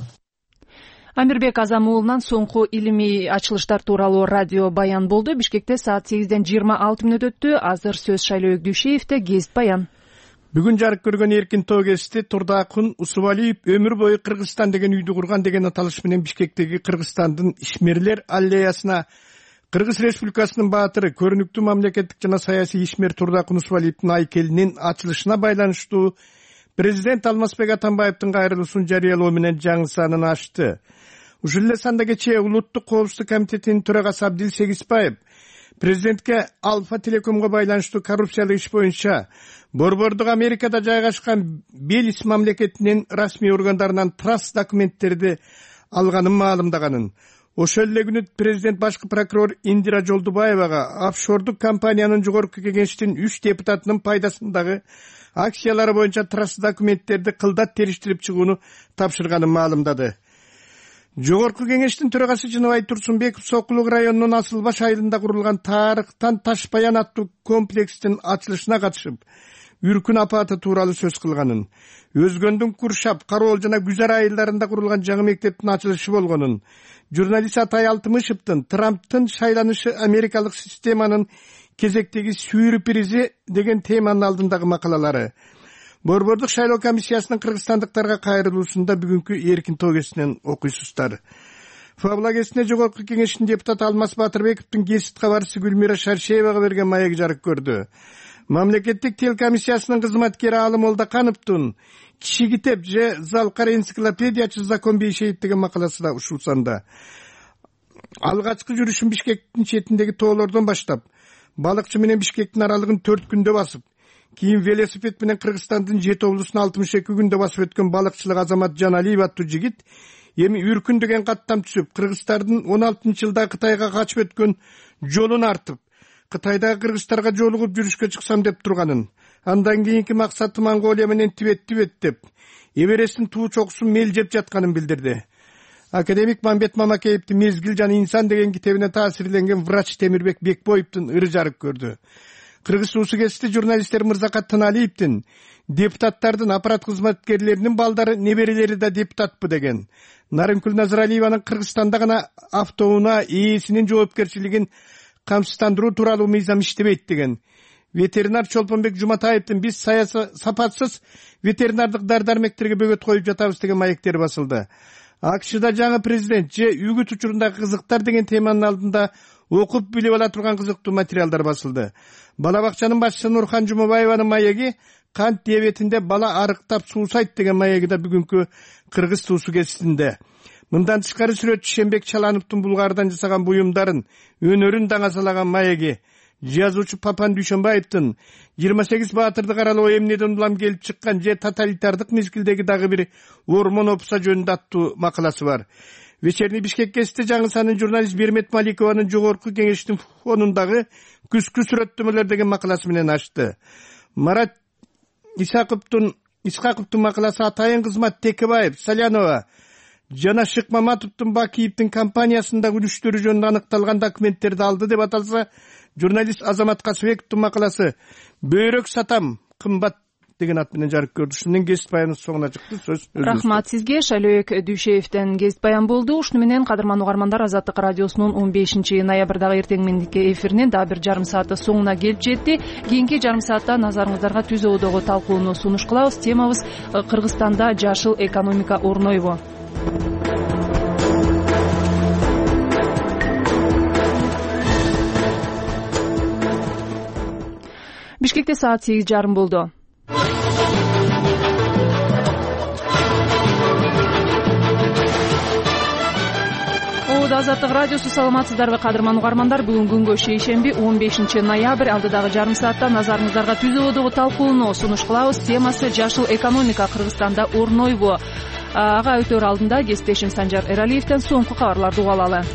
Амирбек Азам уулунан соңку илимий ачылыштар тууралуу радио баян болду. Бишкекте саат сегизден жыйырма алты мүнөт өттү. Азыр сөз Шайлоо Өгдүшевде, Гезит баян. Бүгүн жарык көргөн эркин тоо кести Турдакун Усубалиев өмүр бою Кыргызстан деген үйдү курган деген аталыш менен Бишкектеги Кыргызстандын ишмерлер аллеясына Кыргыз Республикасынын баатыры, көрүнүктүү мамлекеттик жана саясий ишмер Турдакун Усубалиевдин айкелинин ачылышына байланыштуу президент Алмазбек Атамбаевдин кайрылуусун жарыялоо менен жаңы санын ачты. Ушул эле санда кечээ Улуттук коопсуздук комитетинин төрагасы Абдил Сегизбаев президентке Алфа Телекомго байланыштуу коррупциялык иш боюнча Борбордук Америкада жайгашкан Белис мамлекетинин расмий органдарынан траст документтерди алганын маалымдаганын. Ошол эле күнү президент башкы прокурор Индира Жолдубаевага офшордук компаниянын жогорку кеңештин үч депутатынын пайдасындагы акциялары боюнча траст документтерди кылдат териштирип чыгууну тапшырганын маалымдады. Жогорку кеңештин төрагасы Жыныбай Турсунбеков Сокулук районунун Асылбаш айылында курулган Тарыктан Ташбаян аттуу комплекстин ачылышына катышып, үркүн апаты тууралуу сөз кылганын, Өзгөндүн Куршап, Кароол жана Гүзар айылдарында курулган жаңы мектептин ачылышы болгонун, журналист Атай Алтымышевдин Трамптын шайланышы Америкалык системанын кезектеги сюрпризи деген теманын алдындагы макалалары, Борбордук шайлоо комиссиясынын кыргызстандыктарга кайрылуусунда бүгүнкү эркин тоо кесинен окуйсуздар. Фабла кесине жогорку кеңештин депутаты Алмаз Батырбековдун Гезит кабарчысы Гүлмира Шаршеевага берген маек жарык көрдү. Мамлекеттик телекомиссиясынын кызматкери Алым Молдокановдун Киши китеп же Залкар энциклопедиячы Закон Бейшеев деген макаласында ушул санда. Алгачкы жүрүшүн Бишкектин четиндеги тоолордон баштап, балыкчы менен Бишкектин аралыгын төрт күндө басып, кийин велосипед менен Кыргызстандын жети облусун алтымыш эки күндө басып өткөн балыкчылык Азамат Жаналиев аттуу жигит эми Үркүн деген каттам түшүп, Кыргызстандын он алтынчы жылда Кытайга качып өткөн жолун артып, Кытайдагы кыргыздарга жолугуп жүрүшкө чыксам деп турганын, андан кийинки максаты Монголия менен Тибетти беттеп, Эвересттин туу чокусун мелжеп жатканын билдирди. Академик Мамбет Мамакеевдин Мезгил жана инсан деген китебине таасирленген врач Темирбек Бекбоевдун ыры жарык көрдү. Кыргыз суусу кести журналисттер Мырзакат Тыналиевдин депутаттардын аппарат кызматкерлеринин балдары неберелери да депутатпы деген. Нарынкүл Назаралиеванын Кыргызстанда гана автоунаа ээсинин жоопкерчилигин камсыздандыруу тууралуу мыйзам иштебейт деген. Ветеринар Чолпонбек Жуматаевдин биз сапатсыз ветеринардык дары-дармектерге бөгөт коюп жатабыз деген маектери басылды. АКШда жаңы президент же үгүт учурундагы кызыктар деген теманын алдында окуп билип ала турган кызыктуу материалдар басылды. Бала бакчанын башчысы Нурхан Жумабаеванын маеги кант диабетинде бала арыктап суусайт деген маеги да бүгүнкү Кыргыз туусу кезинде. Мындан тышкары сүрөтчү Шембек Чалановдун булгардан жасаган буюмдарын, өнөрүн даңазалаган маеги, жазуучу Папан Дүйшөнбаевдин жыйырма сегиз баатырды каралоо эмнеден улам келип чыккан же тоталитардык мезгилдеги дагы бир ормон опса жөнүндө аттуу макаласы бар. Вечерний Бишкек гезити жаңы санын журналист Бермет Маликованын жогорку кеңештин фонундагы күзгү сүрөттөмөлөр деген макаласы менен ачты. Марат Исаковдун Исхаковдун макаласы Атайын кызмат Текебаев, Салянова жана Шыкмаматовдун Бакиевдин компаниясындагы үлүштөрү жөнүндө аныкталган документтерди алды деп аталса, журналист Азамат Касыбековдун макаласы Бөйрөк сатам кымбат деген ат менен жарык көрдү. Ушунун гезит баянын соңуна чыкты. Сөз рахмат сизге. Шайлөөк Дүйшеевден гезит баян болду. Ушуну менен кадырман угармандар, Азаттык радиосунун он бешинчи ноябрдагы эртең мендики эфиринин дагы бир жарым сааты соңуна келип жетти. Кийинки жарым саатта назарыңыздарга түз оодогу талкууну сунуш кылабыз. Темабыз Кыргызстанда жашыл экономика орнойбу. Бишкекте саат сегиз жарым болду. Азаттык радиосу, саламатсыздарбы кадырман угармандар? Бүгүн күнгө шейшемби он бешинчи ноябрь. Алдыдагы жарым саатта назарыңыздарга түз оодогу талкууну сунуш кылабыз. Темасы жашыл экономика Кыргызстанда орнойбу. Ага өтөр алдында кесиптешим Санжар Эралиевден соңку кабарларды угуп алалы.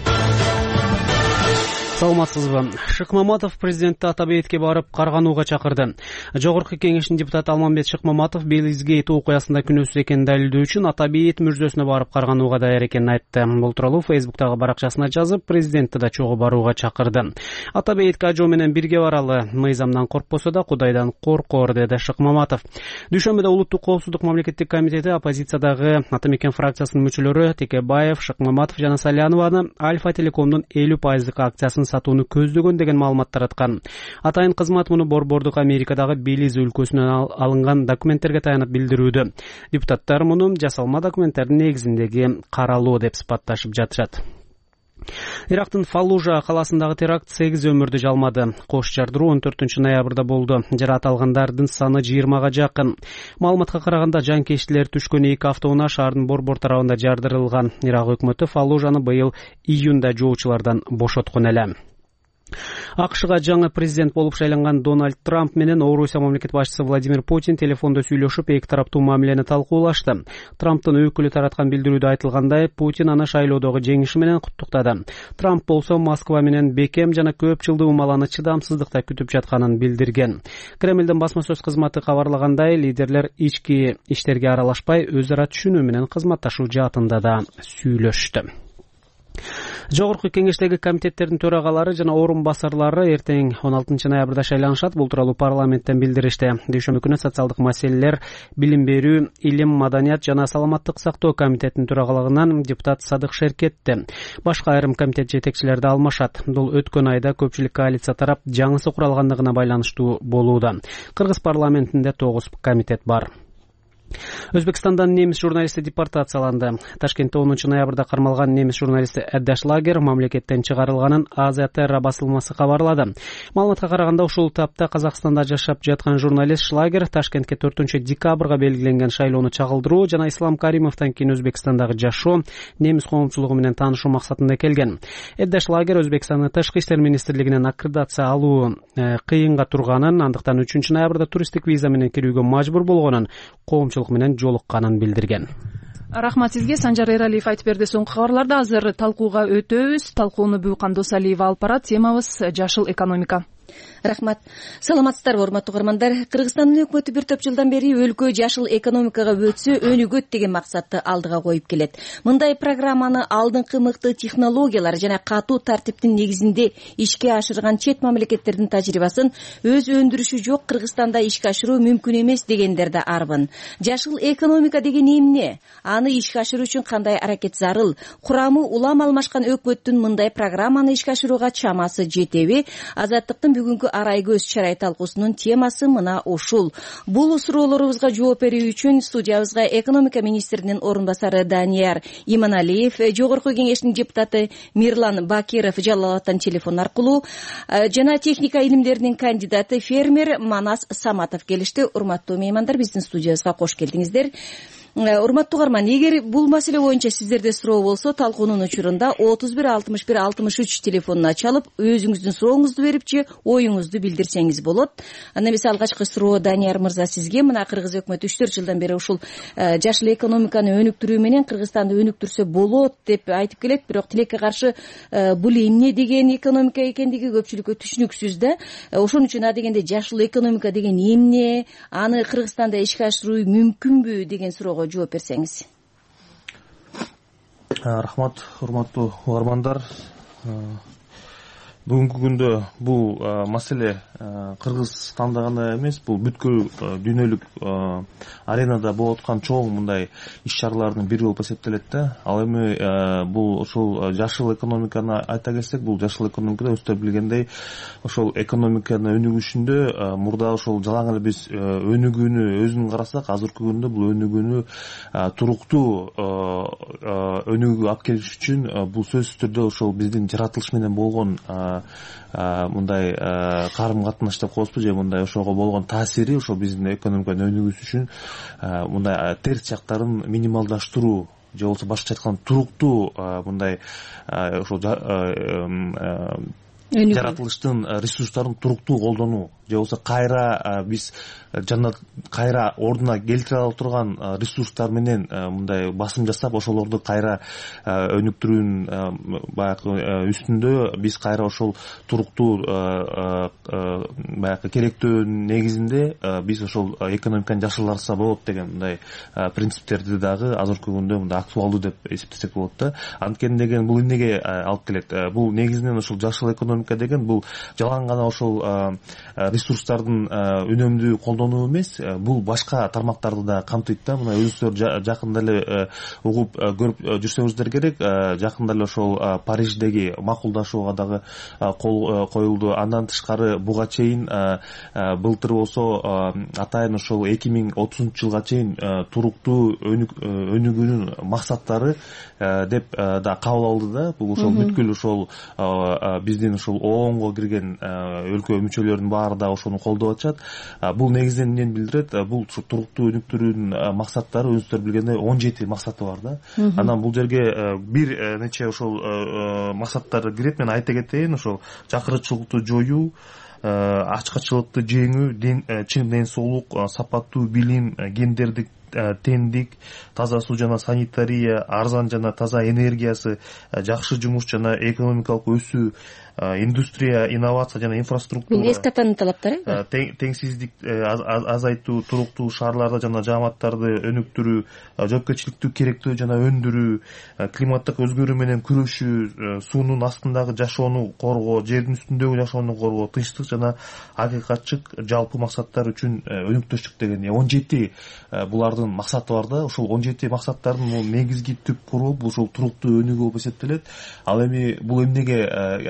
Саламатсызбы. Шыкмаматов президентти Атабейетке барып карганууга чакырды. Жогорку кеңештин депутаты Алмамбет Шыкмаматов Белизгейт окуясында күнөөсүз экенин далилдөө үчүн Атабейет мүрзөсүнө барып карганууга даяр экенин айтты. Бул тууралуу Фейсбуктагы баракчасына жазып, президентти да чогуу барууга чакырды. Атабейетке ажоо менен бирге баралы. Мыйзамдан коркпосо да Кудайдан коркор, деди Шыкмаматов. Дүйшөмбүдө Улуттук коопсуздук мамлекеттик комитети оппозициядагы Ата Мекен фракциясынын мүчөлөрү Текебаев, Шыкмаматов жана Салянованы Альфа Телекомдун элүү пайыздык акциясын сатууну көздөгөн деген маалымат тараткан. Атайын кызмат муну Борбордук Америкадагы Белиз өлкөсүнөн алынган документтерге таянып билдирүүдө. Депутаттар муну жасалма документтердин негизиндеги каралуу деп сыпатташып жатышат. Ирактын Фаллужа каласындагы теракт сегиз өмүрдү жалмады. Кош жардыруу он төртүнчү ноябрда болду. Жаракат алгандардын саны жыйырмага жакын. Маалыматка караганда жанкечтилер түшкөн эки автоунаа шаардын Борбор тарабында жардырылган. Ирак өкмөтү Фаллужаны быйыл июнда жоочулардан бошоткон эле. АКШга жаңы президент болуп шайланган Дональд Трамп менен Орусия мамлекет башчысы Владимир Путин телефондо сүйлөшүп, эки тараптуу мамилени талкуулашты. Трамптын өкүлү тараткан билдирүүдө айтылгандай, Путин аны шайлоодогу жеңиши менен куттуктады. Трамп болсо Москва менен бекем жана көп жылдуу умаланы чыдамсыздыкта күтүп жатканын билдирген. Кремлдин басма сөз кызматы кабарлагандай, лидерлер ички иштерге аралашпай, өз ара түшүнүү менен кызматташуу жаатында да сүйлөштү. Жогорку кеңештеги комитеттердин төрагалары жана орун басарлары эртең он алтынчы ноябрда шайланышат. Бул тууралуу парламенттен билдиришти. Дүйшөмбү күнү социалдык маселелер, билим берүү, илим, маданият жана саламаттык сактоо комитетинин төрагалыгынан депутат Садык Шеркетти. Башка айрым комитет жетекчилери да алмашат. Бул өткөн айда көпчүлүк коалиция тарап жаңысы куралгандыгына байланыштуу болууда. Кыргыз парламентинде тогуз комитет бар. Өзбекстандан немис журналисти депортацияланды. Ташкентте онунчу ноябрда кармалган немис журналисти Эддаш Лагер мамлекеттен чыгарылганын Азия Терра басылмасы кабарлады. Маалыматка караганда, ушул тапта Казакстанда жашап жаткан журналист Шлагер Ташкентке төртүнчү декабрга белгиленген шайлоону чагылдыруу жана Ислам Каримовдон кийин Өзбекстандагы жашоо, немис коомчулугу менен таанышуу максатында келген. Эддаш Лагер Өзбекстандын тышкы иштер министрлигинен аккредитация алуу кыйынга турганын, андыктан үчүнчү ноябрда туристтик виза менен кирүүгө мажбур болгонун, коомчулук менен жолукканын билдирген. Рахмат сизге. Санжар Эралиев айтып берди соңку кабарларды. Азыр талкууга өтөбүз. Талкууну Бүкан Досалиева алып барат. Темабыз жашыл экономика. Рахмат. Саламатсыздарбы, урматтуу угармандар. Кыргызстандын өкмөтү бир топ жылдан бери өлкө жашыл экономикага өтсө өнүгөт деген максатты алдыга коюп келет. Мындай программаны алдыңкы мыкты технологиялар жана катуу тартиптин негизинде ишке ашырган чет мамлекеттердин тажрыйбасын өз өндүрүшү жок Кыргызстанда ишке ашыруу мүмкүн эмес дегендер да арбын. Жашыл экономика деген эмне? Аны ишке ашыруу үчүн кандай аракет зарыл? Курамы улам алмашкан өкмөттүн мындай программаны ишке ашырууга чамасы жетеби? Азаттыктын бүгүнкү арай көз чарай талкуусунун темасы мына ушул. Бул суроолорубузга жооп берүү үчүн студиябызга экономика министринин орун басары Данияр Иманалиев, жогорку кеңештин депутаты Мирлан Бакиров Жалал Абадтан телефон аркылуу жана техника илимдеринин кандидаты фермер Манас Саматов келишти. Урматтуу меймандар, биздин студиябызга кош келдиңиздер. Урматтуу угарман, эгер бул маселе боюнча сиздерде суроо болсо, талкуунун учурунда отуз бир алтымыш бир алтымыш үч телефонуна чалып, өзүңүздүн сурооңузду берип же оюңузду билдирсеңиз болот. Анда эмесе алгачкы суроо Данияр мырза сизге. Мына Кыргыз өкмөтү үч төрт жылдан бери ушул жашыл экономиканы өнүктүрүү менен Кыргызстанды өнүктүрсө болот деп айтып келет, бирок тилекке каршы бул эмне деген экономика экендиги көпчүлүккө түшүнүксүз да. Ошон үчүн а дегенде жашыл экономика деген эмне, аны Кыргызстанда ишке ашыруу мүмкүнбү деген суроого жооп берсеңиз. Рахмат, урматтуу угармандар. Бүгүнкү күндө бул маселе Кыргызстанда гана эмес, бул бүткүл дүйнөлүк аренада болуп аткан чоң мындай иш-чаралардын бири болуп эсептелет да. Ал эми бул ошол жашыл экономиканы айта келсек, бул жашыл экономикада өздөрү билгендей, ошол экономиканы өнүгүшүндө мурда ошол жалаң эле биз өнүгүүнү өзүн карасак, азыркы күндө бул өнүгүүнү туруктуу өнүгүүгө алып келиш үчүн бул сөзсүз түрдө ошол биздин жаратылыш менен болгон мындай карым катнаш деп коебузбу, же мындай ошого болгон таасири, ошол биздин экономиканын өнүгүүсү үчүн мындай терс жактарын минималдаштыруу, же болбосо башкача айтканда туруктуу мындай ошол жаратылыштын ресурстарын туруктуу колдонуу, же болбосо кайра биз жана кайра ордуна келтире ала турган ресурстар менен мындай басым жасап, ошолорду кайра өнүктүрүүнүн баягы үстүндө биз кайра ошол туруктуу баягы керектөөнүн негизинде биз ошол экономиканы жашылдатса болот деген мындай принциптерди дагы азыркы күндө мындай актуалдуу деп эсептесек болот да. Анткени деген бул эмнеге алып келет? Бул негизинен ошол жашыл экономика деген бул жалаң гана ошол ресурстардын үнөмдүү колдонуу эмес, бул башка тармактарды да камтыйт да. Мына өзүңүздөр жакында эле угуп көрүп жүрсөңүздөр керек, жакында эле ошол Париждеги макулдашууга дагы кол коюлду. Андан тышкары буга чейин былтыр болсо атайын ошол эки миң отузунчу жылга чейин туруктуу өнүгүүнүн максаттары деп да кабыл алды да. Бул ошол бүткүл ошол биздин ошол оонго кирген өлкө мүчөлөрүнүн баары да ошону колдоп атышат. Бул негизинен эмнени билдирет? Бул туруктуу өнүктүрүүнүн максаттары өзүңүздөр билгендей он жети максаты бар да. Анан бул жерге бир нече ошол максаттар кирет. Мен айта кетейин, ошол жакырычылыкты жоюу, ачкачылыкты жеңүү, чың ден соолук, сапаттуу билим, гендердик теңдик, таза суу жана санитария, арзан жана таза энергиясы, жакшы жумуш жана экономикалык өсүү, индустрия, инновация жана инфраструктура, эскатанын талаптары, теңсиздик азайтуу, туруктуу шаарларды жана жааматтарды өнүктүрүү, жоопкерчиликтүү керектөө жана өндүрүү, климаттык өзгөрүү менен күрөшүү, суунун астындагы жашоону коргоо, жердин үстүндөгү жашоону коргоо, тынчтык жана акыйкатчык жалпы максаттар үчүн өнүктүрчүк деген он жети булардын максаты бар да. Ошол он жети максаттардын негизги түп куру бул ошол туруктуу өнүгүү болуп эсептелет. Ал эми бул эмнеге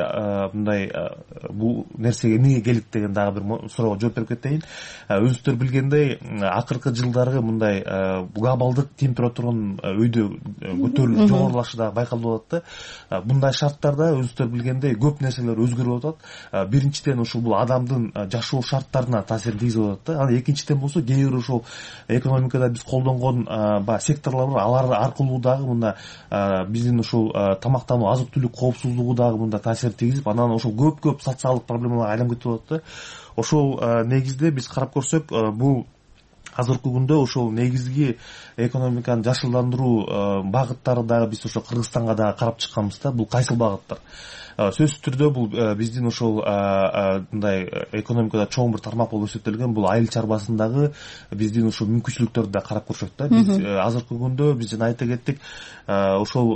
мындай бул нерсеге эмнеге келет деген дагы бир суроого жооп берип кетейин. Өзүңүздөр билгендей, акыркы жылдары мындай глобалдык температуранын өйдө көтөрүлүп жогорулашы дагы байкалып атат да. Мындай шарттарда өзүңүздөр билгендей көп нерселер өзгөрүп атат. Биринчиден ошол бул адамдын жашоо шарттарына таасирин тийгизип атат да. Анан экинчиден болсо кээ бир ошол экономикада биз колдонгон баягы секторлор бар, алар аркылуу дагы мында биздин ошол тамактануу, азык-түлүк коопсуздугу дагы мында таасир тийгизип, анан ошол көп-көп социалдык проблемаларга айланып кетип атат да. Ошол негизде биз карап көрсөк, бул азыркы күндө ошол негизги экономиканы жашылдандыруу багыттары дагы биз ошо Кыргызстанга дагы карап чыкканбыз да. Бул кайсыл багыттар? Сөзсүз түрдө бул биздин ошол мындай экономикада чоң бир тармак болуп эсептелген бул айыл чарбасындагы биздин ошол мүмкүнчүлүктөрдү да карап көрсөк да. Биз азыркы күндө биз жана айта кеттик, ошол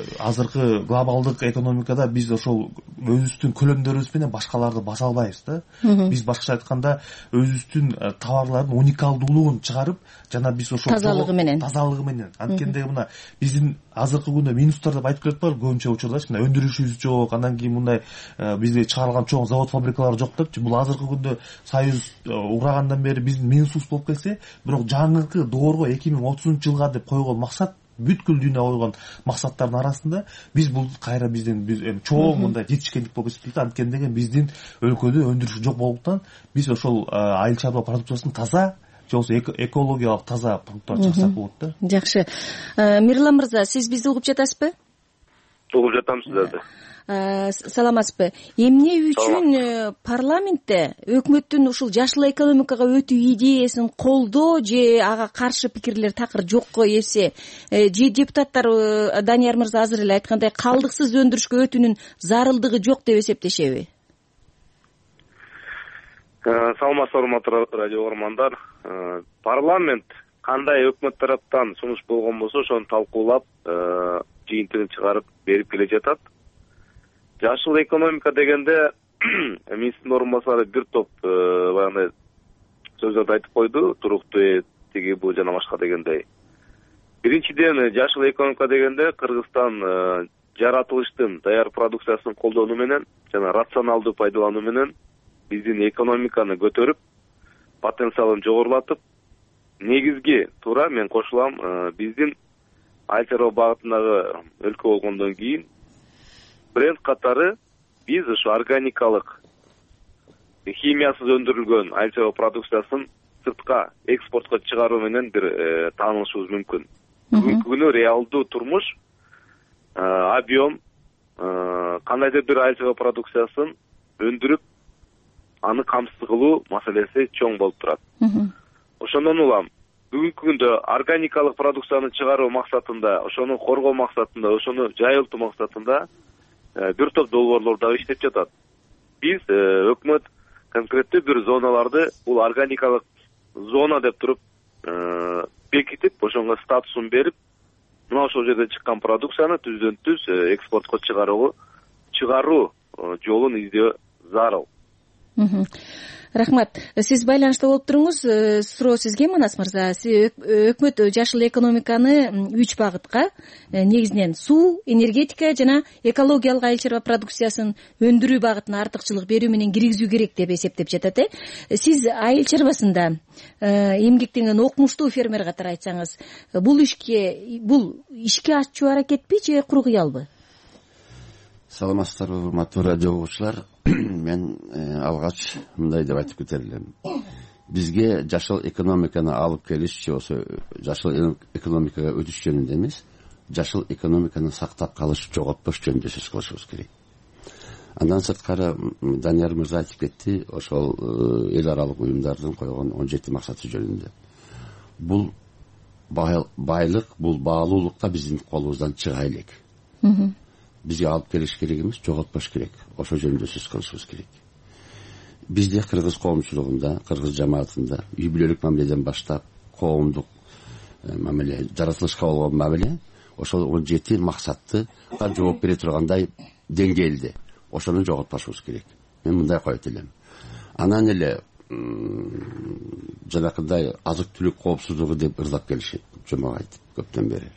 азыркы глобалдык экономикада биз ошол өзүбүздүн көлөмдөрүбүз менен башкаларды баса албайбыз да. Биз башкача айтканда өзүбүздүн товарлардын уникалдуулугун жолун чыгарып жана биз ошол тазалыгы менен тазалыгы менен анткенде мына биздин азыркы күндө минустар деп айтып келет барбы көбүнчө учурларчы мына өндүрүшүбүз жок, андан кийин мындай бизде чыгарылган чоң завод фабрикалар жок депчи. Бул азыркы күндө союз урагандан бери биздин минусубуз болуп келсе, бирок жаңыркы доорго эки миң отузунчу жылга деп койгон максат, бүткүл дүйнө койгон максаттардын арасында биз бул кайра биздин биз эми чоң мындай жетишкендик болуп эсептелет. Анткенде биздин өлкөдө өндүрүш жок болгондуктан биз ошол айыл чарба продукциясын таза же болбосо экологиялык таза продукттар чыксак болот да. Жакшы. Мирлан мырза, сиз бизди угуп жатасызбы? Угуп жатам сиздерди. Саламатсызбы? Эмне үчүн парламентте өкмөттүн ушул жашыл экономикага өтүү идеясын колдоо же ага каршы пикирлер такыр жокко эсе, же депутаттар Данияр мырза азыр эле айткандай калдыксыз өндүрүшкө өтүүнүн зарылдыгы жок деп эсептешеби? Саламатсызбы урматтуу радио угармандар. Парламент кандай өкмөт тараптан сунуш болгон болсо ошону талкуулап, жыйынтыгын чыгарып берип келе жатат. Жашыл экономика дегенде министрдин орун басары бир топ баягындай сөздөрдү айтып койду, туруктуу тиги бул жана башка дегендей. Биринчиден, жашыл экономика дегенде Кыргызстан жаратылыштын даяр продукциясын колдонуу менен жана рационалдуу пайдалануу менен биздин экономиканы көтөрүп, потенциалын жогорулатып, негизги туура мен кошулам, биздин айыл чарба багытындагы өлкө болгондон кийин бренд катары биз ушу органикалык химиясыз өндүрүлгөн айыл чарба продукциясын сыртка экспортко чыгаруу менен бир таанылышыбыз мүмкүн. Бүгүнкү күнү реалдуу турмуш, объем кандайдыр бир айыл чарба продукциясын өндүрүп аны камсыз кылуу маселеси чоң болуп турат. Ошондон улам бүгүнкү күндө органикалык продукцияны чыгаруу максатында, ошону коргоо максатында, ошону жайылтуу максатында бир топ долбоорлор дагы иштеп жатат. Биз өкмөт конкреттүү бир зоналарды бул органикалык зона деп туруп бекитип, ошонго статусун берип, мына ошол жерде чыккан продукцияны түздөн түз экспортко чыгаруу чыгаруу жолун издөө зарыл. Рахмат. Сиз байланышта болуп туруңуз. Суроо сизге, Манас мырза. Өкмөт жашыл экономиканы үч багытка, негизинен суу, энергетика жана экологиялык айыл чарба продукциясын өндүрүү багытына артыкчылык берүү менен киргизүү керек деп эсептеп жатат. Э Сиз айыл чарбасында эмгектенген окумуштуу фермер катары айтсаңыз, бул ишке бул ишке ачуу аракетпи же куру кыялбы? Саламатсыздарбы, урматтуу радио угуучулар. Мен алгач мындай деп айтып кетер элем. Бизге жашыл экономиканы алып келиш же болсо жашыл экономикага өтүш жөнүндө эмес, жашыл экономиканы сактап калыш, жоготпош жөнүндө сөз кылышыбыз керек. Андан сырткары Данияр мырза айтып кетти, ошол эл аралык уюмдардын койгон он жети максаты жөнүндө. Бул байлык, бул баалуулукта биздин колубуздан чыга элек. Бизге алып келиш керек эмес, жоготпош керек. Ошо жөнүндө сөз кылышыбыз керек. Бизде кыргыз коомчулугунда, кыргыз жамаатында үй бүлөлүк мамиледен баштап коомдук мамиле, жаратылышка болгон мамиле ошол он жети максатты жооп бере тургандай деңгээлде. Ошону жоготпашыбыз керек. Мен мындай коет элем. Анан эле жанакындай азык түлүк коопсуздугу деп ырдап келишет, жомок айтып көптөн бери.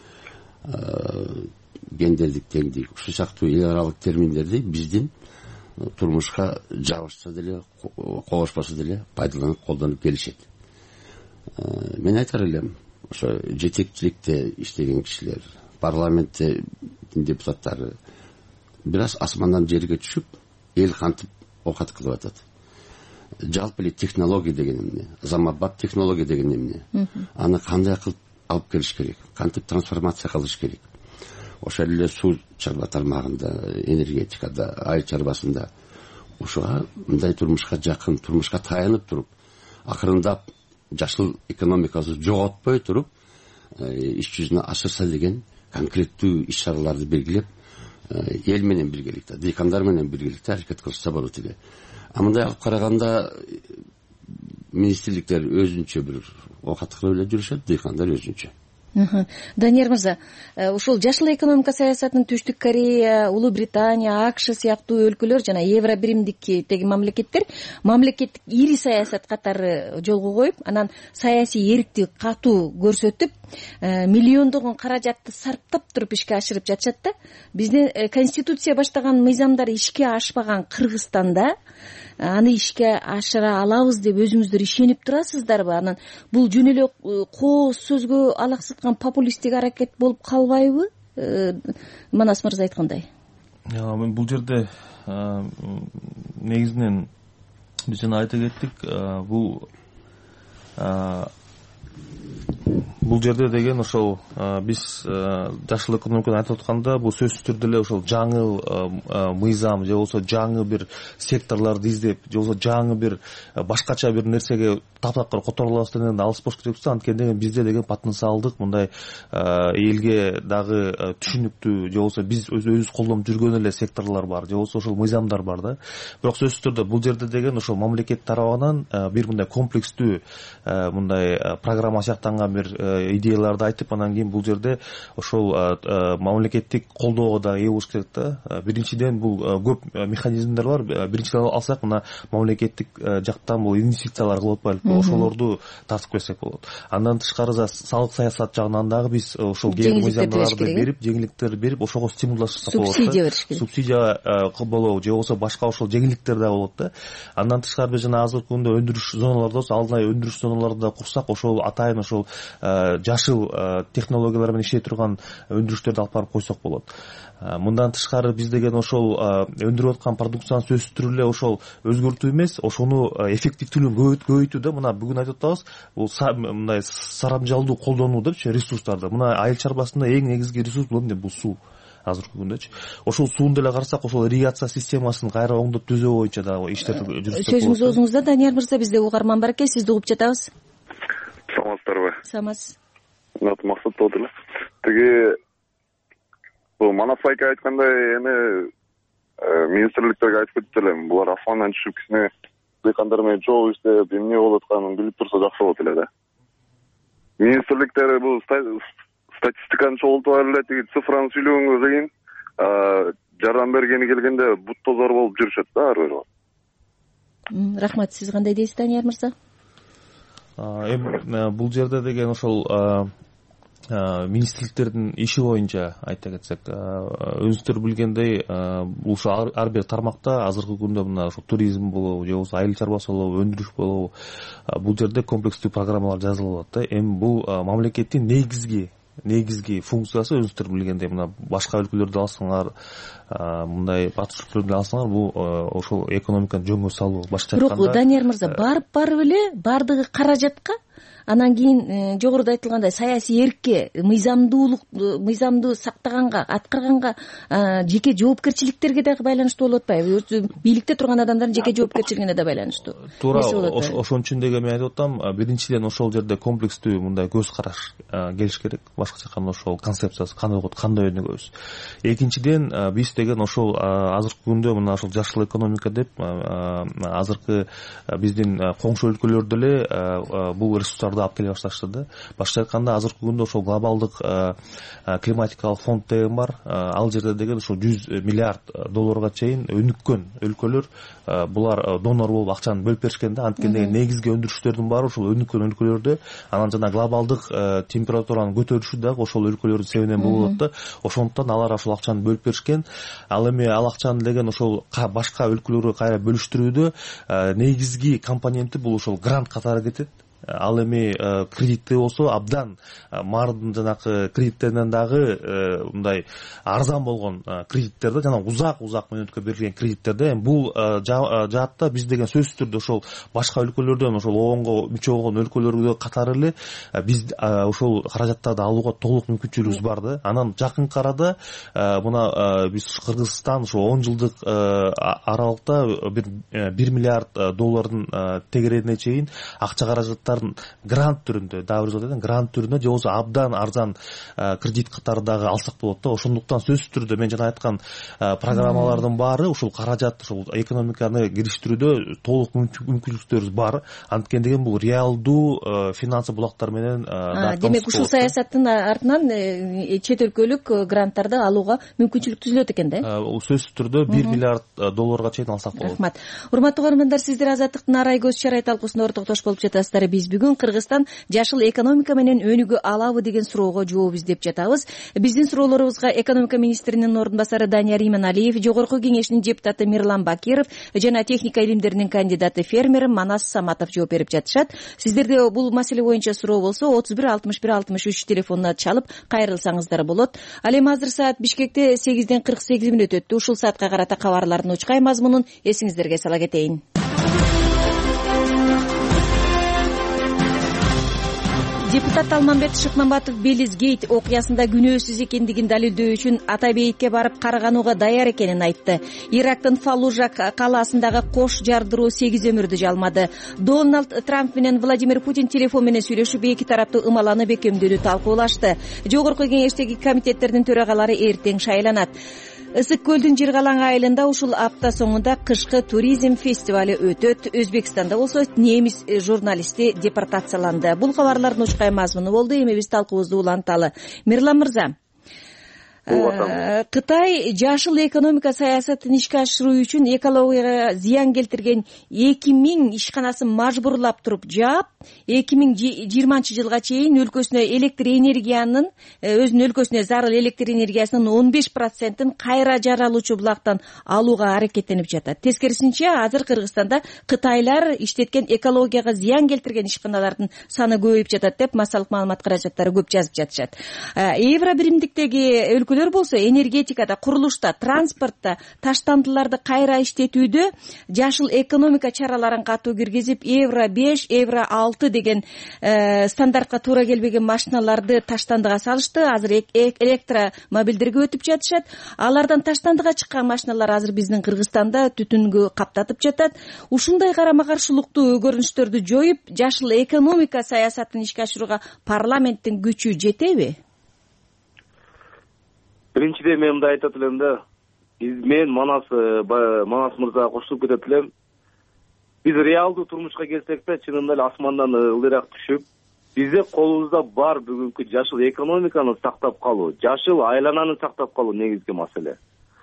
Гендердик теңдик, ушул сыяктуу эл аралык терминдерди биздин турмушка жабышса деле, кобошпаса деле пайдаланып колдонуп келишет. Мен айтар элем, ошо жетекчиликте иштеген кишилер, парламентте депутаттары бир аз асмандан жерге түшүп, эл кантип окат кылып атат. Жалпы эле технология деген эмне, заманбап технология деген эмне, аны кандай кылып алып келиш керек, кантип трансформация кылыш керек. Ошол эле суу чарба тармагында, энергетикада, айыл чарбасында ушуга мындай турмушка жакын, турмушка таянып туруп, акырындап жашыл экономикасы жоготпой туруп, иш жүзүнө ашырса деген конкреттүү иш чараларды белгилеп, эл менен биргеликте, дыйкандар менен биргеликте аракет кылышса болот эле. А мындай алып караганда министрликтер өзүнчө бир окат кылып эле жүрүшөт, дыйкандар өзүнчө. Данияр мырза, ушул жашыл экономика саясатын Түштүк Корея, Улуу Британия, АКШ сыяктуу өлкөлөр жана евро биримдиктеги мамлекеттер мамлекеттик ири саясат катары жолго коюп, анан саясий эриктик катуу көрсөтүп, миллиондогон каражатты сарптап туруп ишке ашырып жатышат да. Биздин конституция баштаган мыйзамдар ишке ашпаган Кыргызстанда аны ишке ашыра алабыз деп өзүңүздөр ишенип турасыздарбы? Анан бул жөн эле кооз сөзгө алаксыткан популисттик аракет болуп калбайбы? Манас мырза айткандай. Бул жерде негизинен биз жана айта кеттик, бул бул жерде деген ошол биз жашыл экономиканы айтып атканда бул сөзсүз түрдө эле ошол жаңы мыйзам же болбосо жаңы бир секторлорду издеп же болбосо жаңы бир башкача бир нерсеге таптакыр которулабыздан алыс болуш керекпиз. Анткени бизде деген потенциалдык мындай элге дагы түшүнүктүү же болбосо биз өзүбүз колдонуп жүргөн эле секторлор бар же болбосо ошол мыйзамдар бар да. Бирок сөзсүз түрдө бул жерде деген ошол мамлекет тарабынан бир мындай комплекстүү мындай программа сыяктанган бир идеяларды айтып, анан кийин бул жерде ошол мамлекеттик колдоого да ээ болуш керек да. Биринчиден бул көп механизмдер бар. Биринчиден алсак, мына мамлекеттик жактан бул инвестициялар кылып атпайлыкпы, ошолорду тартып келсек болот. Андан тышкары салык саясат жагынан дагы биз ошол мыйзамдарды берип, жеңилдиктер берип, ошого стимулдаштырсак болот. Субсидия бериш керек. Субсидия болобу же болбосо башка ошол жеңилдиктер да болот да. Андан тышкары биз жана азыркы күндө өндүрүш зоналарда болсо, алдына өндүрүш зоналарды да курсак, ошол атайын ошол жашыл технологиялар менен иштей турган өндүрүштөрдү алып барып койсок болот. Мындан тышкары биз деген ошол өндүрүп аткан продукцияны сөзсүз түрдө эле ошол өзгөртүү эмес, ошону эффективдүүлүгүн көбөйтүү да. Мына бүгүн айтып атабыз, бул мындай сарамжалдуу колдонуу депчи ресурстарды. Мына айыл чарбасында эң негизги ресурс бул эмне? Бул суу. Азыркы күндөчү ошол сууну деле карасак, ошол ирригация системасын кайра оңдоп түзөө боюнча дагы иштер жүргүзсөк болот. Сөзүңүз оозуңузда. Данияр мырза, бизде угарман бар экен, сизди угуп жатабыз. Саламатсыздарбы? Саламатсыз. Аты максат болот эле. Тиги бул Манас айка айткандай, эми министрликтерге айтып кетти элем. Булар асмандан түшүп кичине дыйкандар менен жол иштеп, эмне болуп атканын билип турса жакшы болот эле да. Министрликтер бул статистиканы чогултуп алып эле, тиги цифраны сүйлөгөнгө кыйын, жардам бергени келгенде буттозор болуп жүрүшөт да ар бирөө. Рахмат. Сиз кандай дейсиз, Данияр мырза? Эми бул жерде деген ошол министрликтердин иши боюнча айта кетсек, өзүңүздөр билгендей, ушул ар бир тармакта азыркы күндө мына ошо туризм болобу же болбосо айыл чарбасы болобу, өндүрүш болобу, бул жерде комплекстүү программалар жазылып атат да. Эми бул мамлекеттин негизги негизги функциясы, өзүңүздөр билгендей, мына башка өлкөлөрдү алсаңар, мындай батыш өлкөлөрдү алсаңар, бул ошол экономиканы жөнгө салуу. Башкача айтканда, бирок Данияр мырза, барып барып эле бардыгы каражатка, анан кийин жогоруда айтылгандай саясий эркке, мыйзамдуулук, мыйзамды сактаганга, аткарганга, жеке жоопкерчиликтерге дагы байланыштуу болуп атпайбы? Бийликте турган адамдардын жеке жоопкерчилигине да байланыштуу. Туура, ошон үчүн деген мен айтып атам, биринчиден ошол жерде комплекстүү мындай көз караш келиш керек. Башкача айтканда ошол концепциясы кандай болот, кандай өнүгөбүз. Экинчиден биз деген ошол азыркы күндө мына ошол жашыл экономика деп азыркы биздин коңшу өлкөлөрдө эле бул ресурстарды алып келе башташты да. Башкача айтканда, азыркы күндө ошол глобалдык климатикалык фонд деген бар. Ал жерде деген ошол жүз миллиард долларга чейин өнүккөн өлкөлөр булар донор болуп акчаны бөлүп беришкен да. Анткени негизги өндүрүштөрдүн баары ошол өнүккөн өлкөлөрдө. Анан жана глобалдык температураны көтөрүшү дагы ошол өлкөлөрдүн себебинен болуп атат да. Ошондуктан алар ошол акчаны бөлүп беришкен. Ал эми ал акчаны деген ошол башка өлкөлөргө кайра бөлүштүрүүдө негизги компоненти бул ошол грант катары кетет. Ал эми кредитти болсо абдан мардын жанакы кредиттеринен дагы мындай арзан болгон кредиттерде, жана узак узак мөөнөткө берилген кредиттерде. Эми бул жаатта биз деген сөзсүз түрдө ошол башка өлкөлөрдөн ошол оонго мүчө болгон өлкөлөргө катары эле биз ошол каражаттарды алууга толук мүмкүнчүлүгүбүз бар да. Анан жакынкы арада мына биз Кыргызстан ошо он жылдык аралыкта бир бир миллиард доллардын тегерерине чейин акча каражаттар алардын грант түрүндө дагы бир жолу грант түрүндө же болбосо абдан арзан кредит катары дагы алсак болот да. Ошондуктан сөзсүз түрдө мен жана айткан программалардын баары ушул каражат ушул экономиканы кириштирүүдө толук мүмкүнчүлүктөрүбүз бар. Анткени деген бул реалдуу финансы булактар менен демек ушул саясаттын артынан чет өлкөлүк гранттарды алууга мүмкүнчүлүк түзүлөт экен да. Бул сөзсүз түрдө бир миллиард долларга чейин алсак болот. Рахмат. Урматтуу көрөрмандар, сиздер Азаттыктын арай көз чарай талкуусуна ортоктош болуп жатасыздар. Биз бүгүн Кыргызстан жашыл экономика менен өнүгө алабы деген суроого жооп издеп жатабыз. Биздин суроолорубузга экономика министринин орун басары Данияр Иманалиев, Жогорку кеңештин депутаты Мирлан Бакиров жана техника илимдеринин кандидаты фермер Манас Саматов жооп берип жатышат. Сиздерде бул маселе боюнча суроо болсо отуз бир алтымыш бир алтымыш үч телефонуна чалып кайрылсаңыздар болот. Ал эми азыр саат Бишкекте сегизден кырк сегиз мүнөт өттү. Ушул саатка карата кабарлардын учкай мазмунун эсиңиздерге сала кетейин. Депутат Алмамбет Шыкмамбатов Белизгейт окуясында күнөөсүз экендигин далилдөө үчүн Атабейитке барып караганууга даяр экенин айтты. Ирактын Фаллужа калаасындагы кош жардыруу сегиз өмүрдү жалмады. Дональд Трамп менен Владимир Путин телефон менен сүйлөшүп, эки тараптуу ымаланы бекемдөөнү талкуулашты. Жогорку кеңештеги комитеттердин төрагалары эртең шайланат. Ысык көлдүн Жыргалаң айылында ушул апта соңунда кышкы туризм фестивали өтөт. Өзбекстанда болсо немис журналисти депортацияланды. Бул кабарлардын учкай мазмуну болду. Эми биз талкуубузду уланталы. Мирлан мырза, Кытай жашыл экономика саясатын ишке ашыруу үчүн экологияга зыян келтирген эки миң ишканасын мажбурлап туруп жаап, эки миң жыйырманчы жылга чейин өлкөсүнө электр энергиянын өзүнүн өлкөсүнө зарыл электр энергиясынын он беш процентин кайра жаралуучу булактан алууга аракеттенип жатат. Тескерисинче, азыр Кыргызстанда кытайлар иштеткен экологияга зыян келтирген ишканалардын саны көбөйүп жатат деп массалык маалымат каражаттары көп жазып жатышат. Евро биримдиктеги өлкө болсо энергетикада, курулушта, транспортто таштандыларды кайра иштетүүдө жашыл экономика чараларын катуу киргизип, евро беш, евро алты деген стандартка туура келбеген машиналарды таштандыга салышты. Азыр электромобилдерге өтүп жатышат. Алардан таштандыга чыккан машиналар азыр биздин Кыргызстанда түтүнгө каптатып жатат. Ушундай карама каршылыктуу көрүнүштөрдү жоюп, жашыл экономика саясатын ишке ашырууга парламенттин күчү жетеби? Биринчиден мен мындай айтат элем да, мен Манас Манас мырзага кошулуп кетет элем. Биз реалдуу турмушка келсек да, чынында эле асмандан ылдыйраак түшүп, бизде колубузда бар бүгүнкү жашыл экономиканы сактап калуу, жашыл айлананы сактап калуу негизги маселе.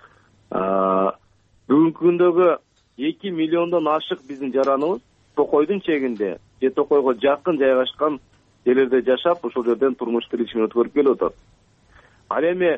Бүгүнкү күндөгү эки миллиондон ашык биздин жараныбыз Токойдун чегинде же Токойго жакын жайгашкан жерлерде жашап, ошол жерден турмуш тиричилигин өткөрүп келип атат. Ал эми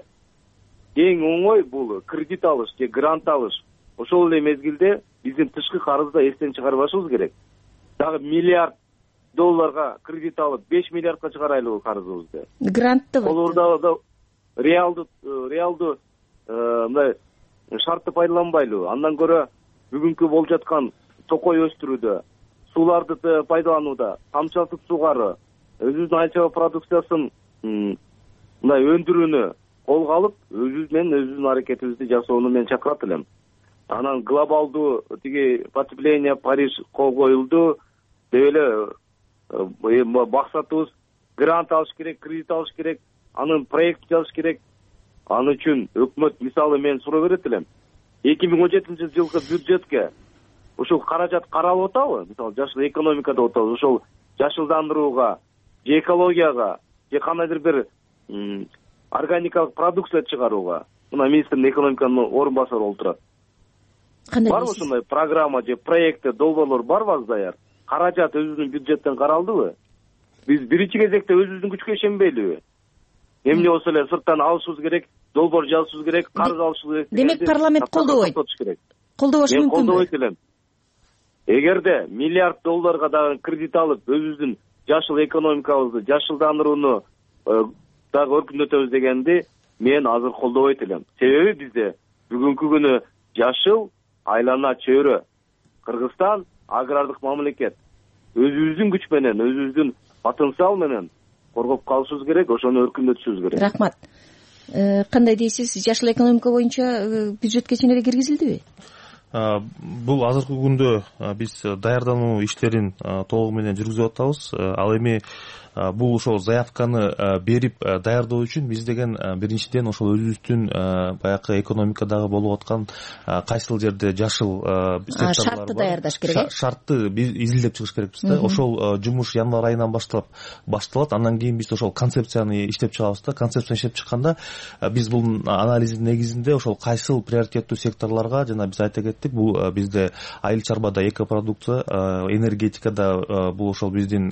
эң оңой бул кредит алыш же грант алыш. Ошол эле мезгилде биздин тышкы карызды эстен чыгарбашыбыз керек. Дагы миллиард долларга кредит алып, беш миллиардка чыгарайлы бул карызыбызды. Грантты Колордо реалдуу реалдуу мындай шартты пайдаланбайлы. Андан көрө бүгүнкү болуп жаткан токой өстүрүүдө, сууларды пайдаланууда, тамчылатып сугаруу, өзүбүздүн айыл чарба продукциясын мындай өндүрүүнү колго алып, өзүбүз менен өзүбүздүн аракетибизди жасоону мен чакырат элем. Анан глобалдуу тиги потепление Париж кол коюлду деп эле максатыбыз грант алыш керек, кредит алыш керек, анын проект жазыш керек. Аны үчүн өкмөт, мисалы, мен суроо берет элем. эки миң он жетинчи жылкы бюджетке ушул каражат каралып атабы? Мисалы, жашыл экономикада отабыз, ошол жашылдандырууга, же экологияга, же кандайдыр бир органикалык продукция чыгарууга. Мына министрдин экономиканын орун басары болуп турат. Барбы ушундай программа же проекти, долбоорлор барбы азыр даяр? Каражат өзүнүн бюджеттен каралдыбы? Биз биринчи кезекте өзүбүздүн күчкө ишенбейлиби? Эмне болсо эле сырттан алышыбыз керек, долбоор жазышыбыз керек, карыз алышыбыз керек. Демек парламент колдобойт. Колдобош мүмкүнбү? Колдобойт элем. Эгерде миллиард долларга дагы кредит алып, өзүбүздүн жашыл экономикабызды, жашылдандырууну дагы өркүндөтөбүз дегенди мен азыр колдобойт элем. Себеби бизде бүгүнкү күнү жашыл айлана чөйрө. Кыргызстан агрардык мамлекет. Өзүбүздүн күч менен, өзүбүздүн потенциал менен коргоп калышыбыз керек, ошону өркүндөтүшүбүз керек. Рахмат. Кандай дейсиз, жашыл экономика боюнча бюджетке чейин эле киргизилдиби? бул азыркы күндө биз даярдануу иштерин толугу менен жүргүзүп атабыз. Ал эми бул ошол заявканы берип даярдоо үчүн биз деген биринчиден ошол өзүбүздүн баягы экономикадагы болуп аткан кайсыл жерде жашыл секторлор шартты даярдаш керек э шартты биз изилдеп чыгыш керекпиз да. Ошол жумуш январь айынан башталып башталат. Андан кийин биз ошол концепцияны иштеп чыгабыз да. Концепцияны иштеп чыкканда биз бул анализдин негизинде ошол кайсыл приоритеттүү секторлорго, жана биз айта кеттик, бул бизде айыл чарбада экопродукция, энергетикада бул ошол биздин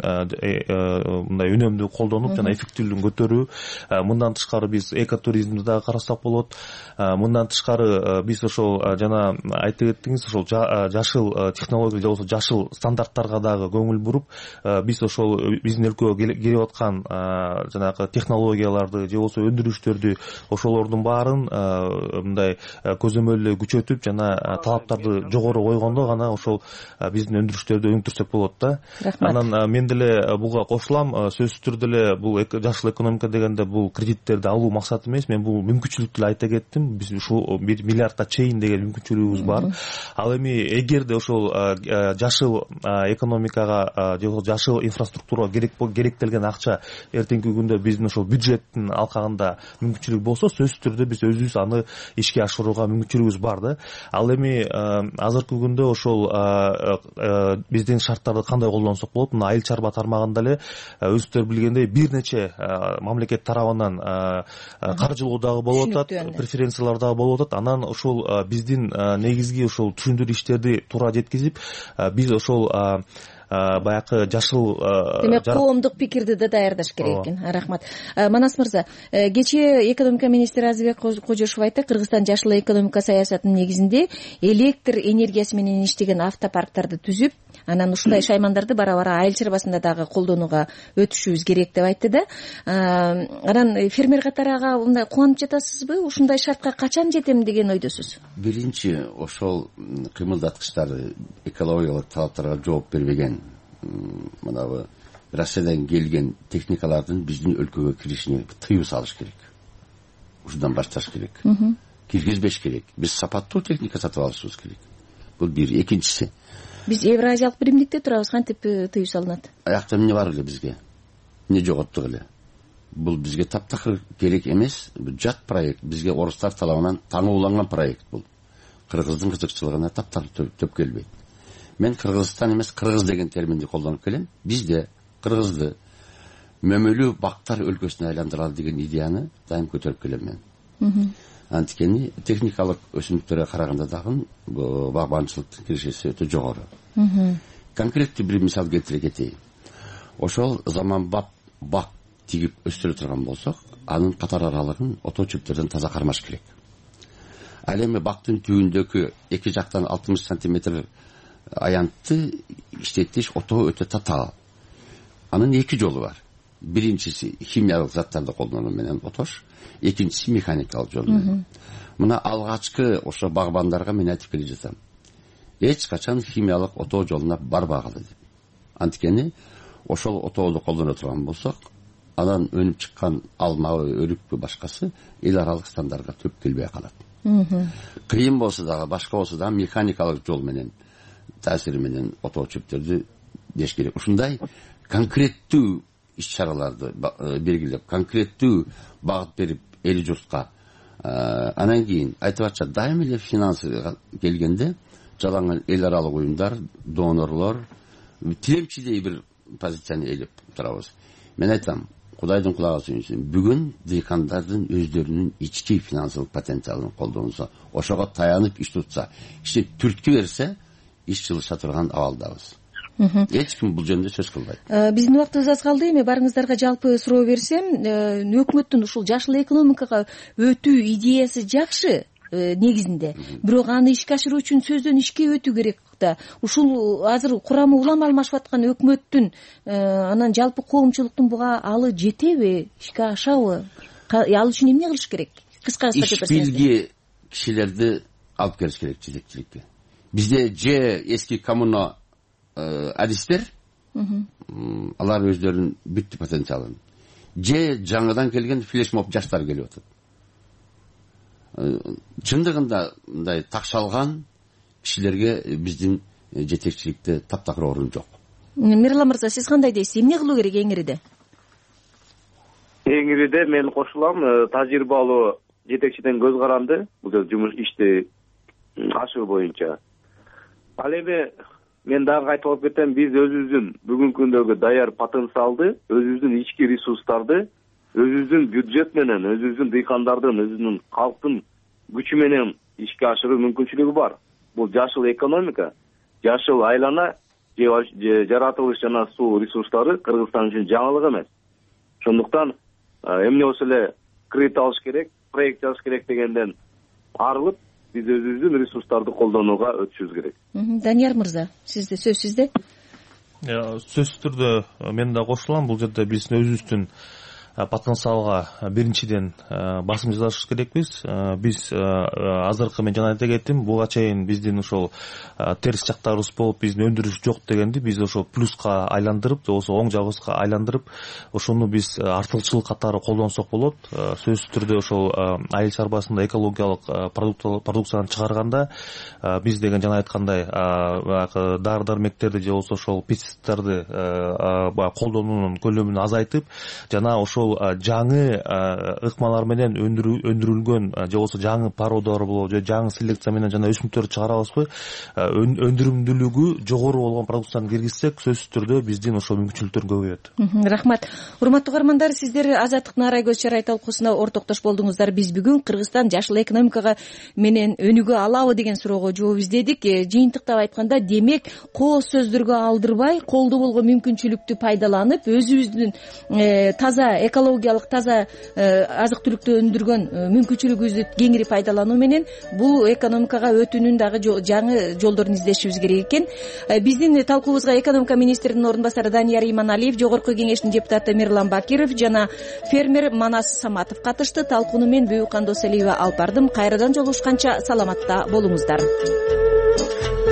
мындай үнөмдү колдонуп жана эффективдүүлүгүн көтөрүү. Мындан тышкары биз экотуризмди дагы карасак болот. Мындан тышкары биз ошол жана айтып кеттиңиз, ошол жашыл технология же болбосо жашыл стандарттарга дагы көңүл буруп, биз ошол биздин өлкөгө келип аткан жанагы технологияларды же болбосо өндүрүштөрдү ошолордун баарын мындай көзөмөлдө күчөтүп жана талаптарды жогору койгондо гана ошол биздин өндүрүштөрдү өнүктүрсөк болот да. Анан мен деле буга кошулам. Сөзсүз түрдө эле бул жашыл экономика дегенде бул кредиттерди алуу максат эмес. Мен бул мүмкүнчүлүктү эле айта кеттим. Биз ушул бир миллиардка чейин деген мүмкүнчүлүгүбүз бар. Ал эми эгерде ошол жашыл экономикага же болбосо жашыл инфраструктурага керек керектелген акча эртеңки күндө биздин ошол бюджеттин алкагында мүмкүнчүлүк болсо, сөзсүз түрдө биз өзүбүз аны ишке ашырууга мүмкүнчүлүгүбүз бар да. Ал эми азыркы күндө ошол биздин шарттарды кандай колдонсок болот? Мына айыл чарба тармагында эле өзүңүздөр билгендей бир нече мамлекет тарабынан каржылоо дагы болуп атат, преференциялар дагы болуп атат. Анан ошол биздин негизги ошол түшүндүрүү иштерди туура жеткизип, биз ошол баягы жашыл демек коомдук пикирди да даярдаш керек экен. Рахмат. Манас мырза, кечээ экономика министри Азырбек Кожошов айтты, Кыргызстан жашыл экономика саясатынын негизинде электр энергиясы менен иштеген автопарктарды түзүп, анан ушундай шаймандарды бара-бара айыл чарбасында дагы колдонууга өтүшүбүз керек деп айтты да. Анан фермер катары ага мындай кубанып жатасызбы? Ушундай шартка качан жетем деген ойдосуз? Биринчи, ошол кыймылдаткычтар экологиялык талаптарга жооп бербеген, мынабы Россиядан келген техникалардын биздин өлкөгө киришине тыюу салыш керек. Ушудан башташ керек. Киргизбеш керек. Биз сапаттуу техника сатып алышыбыз керек. Бул бир. Экинчиси, биз Евразиялык биримдикте турабыз, кантип тыюу салынат? Аякта эмне бар эле бизге? Эмне жоготтук эле? Бул бизге таптакыр керек эмес. Жат проект, бизге орустар талабынан таңууланган проект бул. Кыргыздын кызыкчылыгына таптакыр төп келбейт. Мен Кыргызстан эмес, Кыргыз деген терминди колдонуп келем. Бизде Кыргызды мөмөлүү бактар өлкөсүнө айландыралы деген идеяны дайым көтөрүп келем мен. Анткени техникалык өсүмдүктөргө караганда дагы багбанчылыктын киришеси өтө жогору. Конкреттүү бир мисал келтире кетейин. Ошол заманбап бак тигип өстүрө турган болсок, анын катар аралыгын ото чөптөрдөн таза кармаш керек. Ал эми бактын түбүндөгү эки жактан алтымыш сантиметр аянтты иштетиш ото өтө татаал. Анын эки жолу бар. Биринчиси химиялык заттарды колдонуу менен отош, экинчиси механикалык жол менен. Мына алгачкы ошо багбандарга мен айтып келе жатам. Эч качан химиялык ото жолуна барбагыла деп. Анткени ошол отоолду колдоно турган болсок, анан өнүп чыккан алмабы, өрүкпү башкасы эл аралык стандартка төп келбей калат. Кыйын болсо дагы, башка болсо дагы механикалык жол менен таасири менен ото чөптөрдү деш керек. Ушундай конкреттүү иш-чараларды белгилеп, конкреттүү багыт берип эл журтка, анан кийин айтып атча, дайым эле финансыга келгенде жалаңан эл аралык уюмдар, донорлор тилемчидей бир позицияны ээлеп турабыз. Мен айтам, Кудайдын кулагы сүйүнсүн, бүгүн дыйкандардын өздөрүнүн ички финансылык потенциалын колдонсо, ошого таянып иш тутса, ишти түрткү берсе, иш жылыша турган абалдабыз. Эч ким бул жөнүндө сөз кылбайт. Биздин убактыбыз аз калды. Эми барыңыздарга жалпы суроо берсем, өкмөттүн ушул жашыл экономикага өтүү идеясы жакшы негизинде. Бирок аны ишке ашыруу үчүн сөздөн ишке өтүү керек да. Ушул азыр курамы улам алмашып аткан өкмөттүн, анан жалпы коомчулуктун буга алы жетеби, ишке ашабы? Ал үчүн эмне кылыш керек? Кыска кыска айтып берсеңиз. Иш кишилерди алып келиш керек жетекчиликке. Бизде же эски коммуна адистер, алар өздөрүнүн бүттү потенциалын, же жаңыдан келген флешмоб жаштар келип атат. Чындыгында мындай такшалган, кишилерге биздин жетекчиликте таптакыр орун жок. Мирлан мырза, сиз кандай дейсиз? Эмне кылуу керек эңириде? Эңириде мен кошулам, тажрыйбалуу жетекчиден көз каранды бул жумуш ишти ашуу боюнча. Ал эми мен дагы кайтып кетем, биз өзүбүздүн бүгүнкү күндөгү даяр потенциалды, өзүбүздүн ички ресурстарды, өзүбүздүн бюджет менен, өзүбүздүн дыйкандардын, өзүбүздүн калктын күчү менен ишке ашыруу мүмкүнчүлүгү бар. Бул жашыл экономика, жашыл айлана же жаратылыш жана суу ресурстары Кыргызстан үчүн жаңылык эмес. Ошондуктан эмне болсо эле кредит алыш керек, проект жазыш керек дегенден арылып, биз өзүбүздүн ресурстарды колдонууга өтүшүбүз керек. Данияр мырза, сизде сөз сизде. Сөзсүз түрдө мен да кошулам. Бул жерде биз өзүбүздүн потенциалга биринчиден басым жасаш керекпиз. Биз азыркы мен жана айта кеттим, буга чейин биздин ошол терс жактарыбыз болуп, биздин өндүрүш жок дегенди биз ошо плюска айландырып, же болбосо оң жагыбызга айландырып, ошону биз артыкчылык катары колдонсок болот. Сөзсүз түрдө ошол айыл чарбасында экологиялык продукцияны чыгарганда биз деген жана айткандай дары дармектерди же болбосо ошол пестициддарды колдонуунун көлөмүн азайтып, жана ошол жаңы ыкмалар менен өндүрүлгөн же болбосо жаңы породалар болобу, же жаңы селекция менен жана өсүмдүктөрдү чыгарабызбы, өндүрүмдүүлүгү жогору болгон продукцияны киргизсек, сөзсүз түрдө биздин ошол мүмкүнчүлүктөр көбөйөт. Рахмат. Урматтуу көрөрмандар, сиздер Азаттыктын арай көз чарай талкуусуна ортоктош болдуңуздар. Биз бүгүн Кыргызстан жашыл экономикага менен өнүгө алабы деген суроого жооп издедик. Жыйынтыктап айтканда, демек кооз сөздөргө алдырбай, колдо болгон мүмкүнчүлүктү пайдаланып, өзүбүздүн таза экологиялык таза азык түлүктү өндүргөн мүмкүнчүлүгүбүздү кеңири пайдалануу менен бул экономикага өтүүнүн дагы жаңы жолдорун издешибиз керек экен. Биздин талкуубузга экономика министринин орун басары Данияр Иманалиев, жогорку кеңештин депутаты Мирлан Бакиров жана фермер Манас Саматов катышты. Талкууну мен Бүйүк Кандос Элиева алып бардым. Кайрадан жолугушканча саламатта болуңуздар.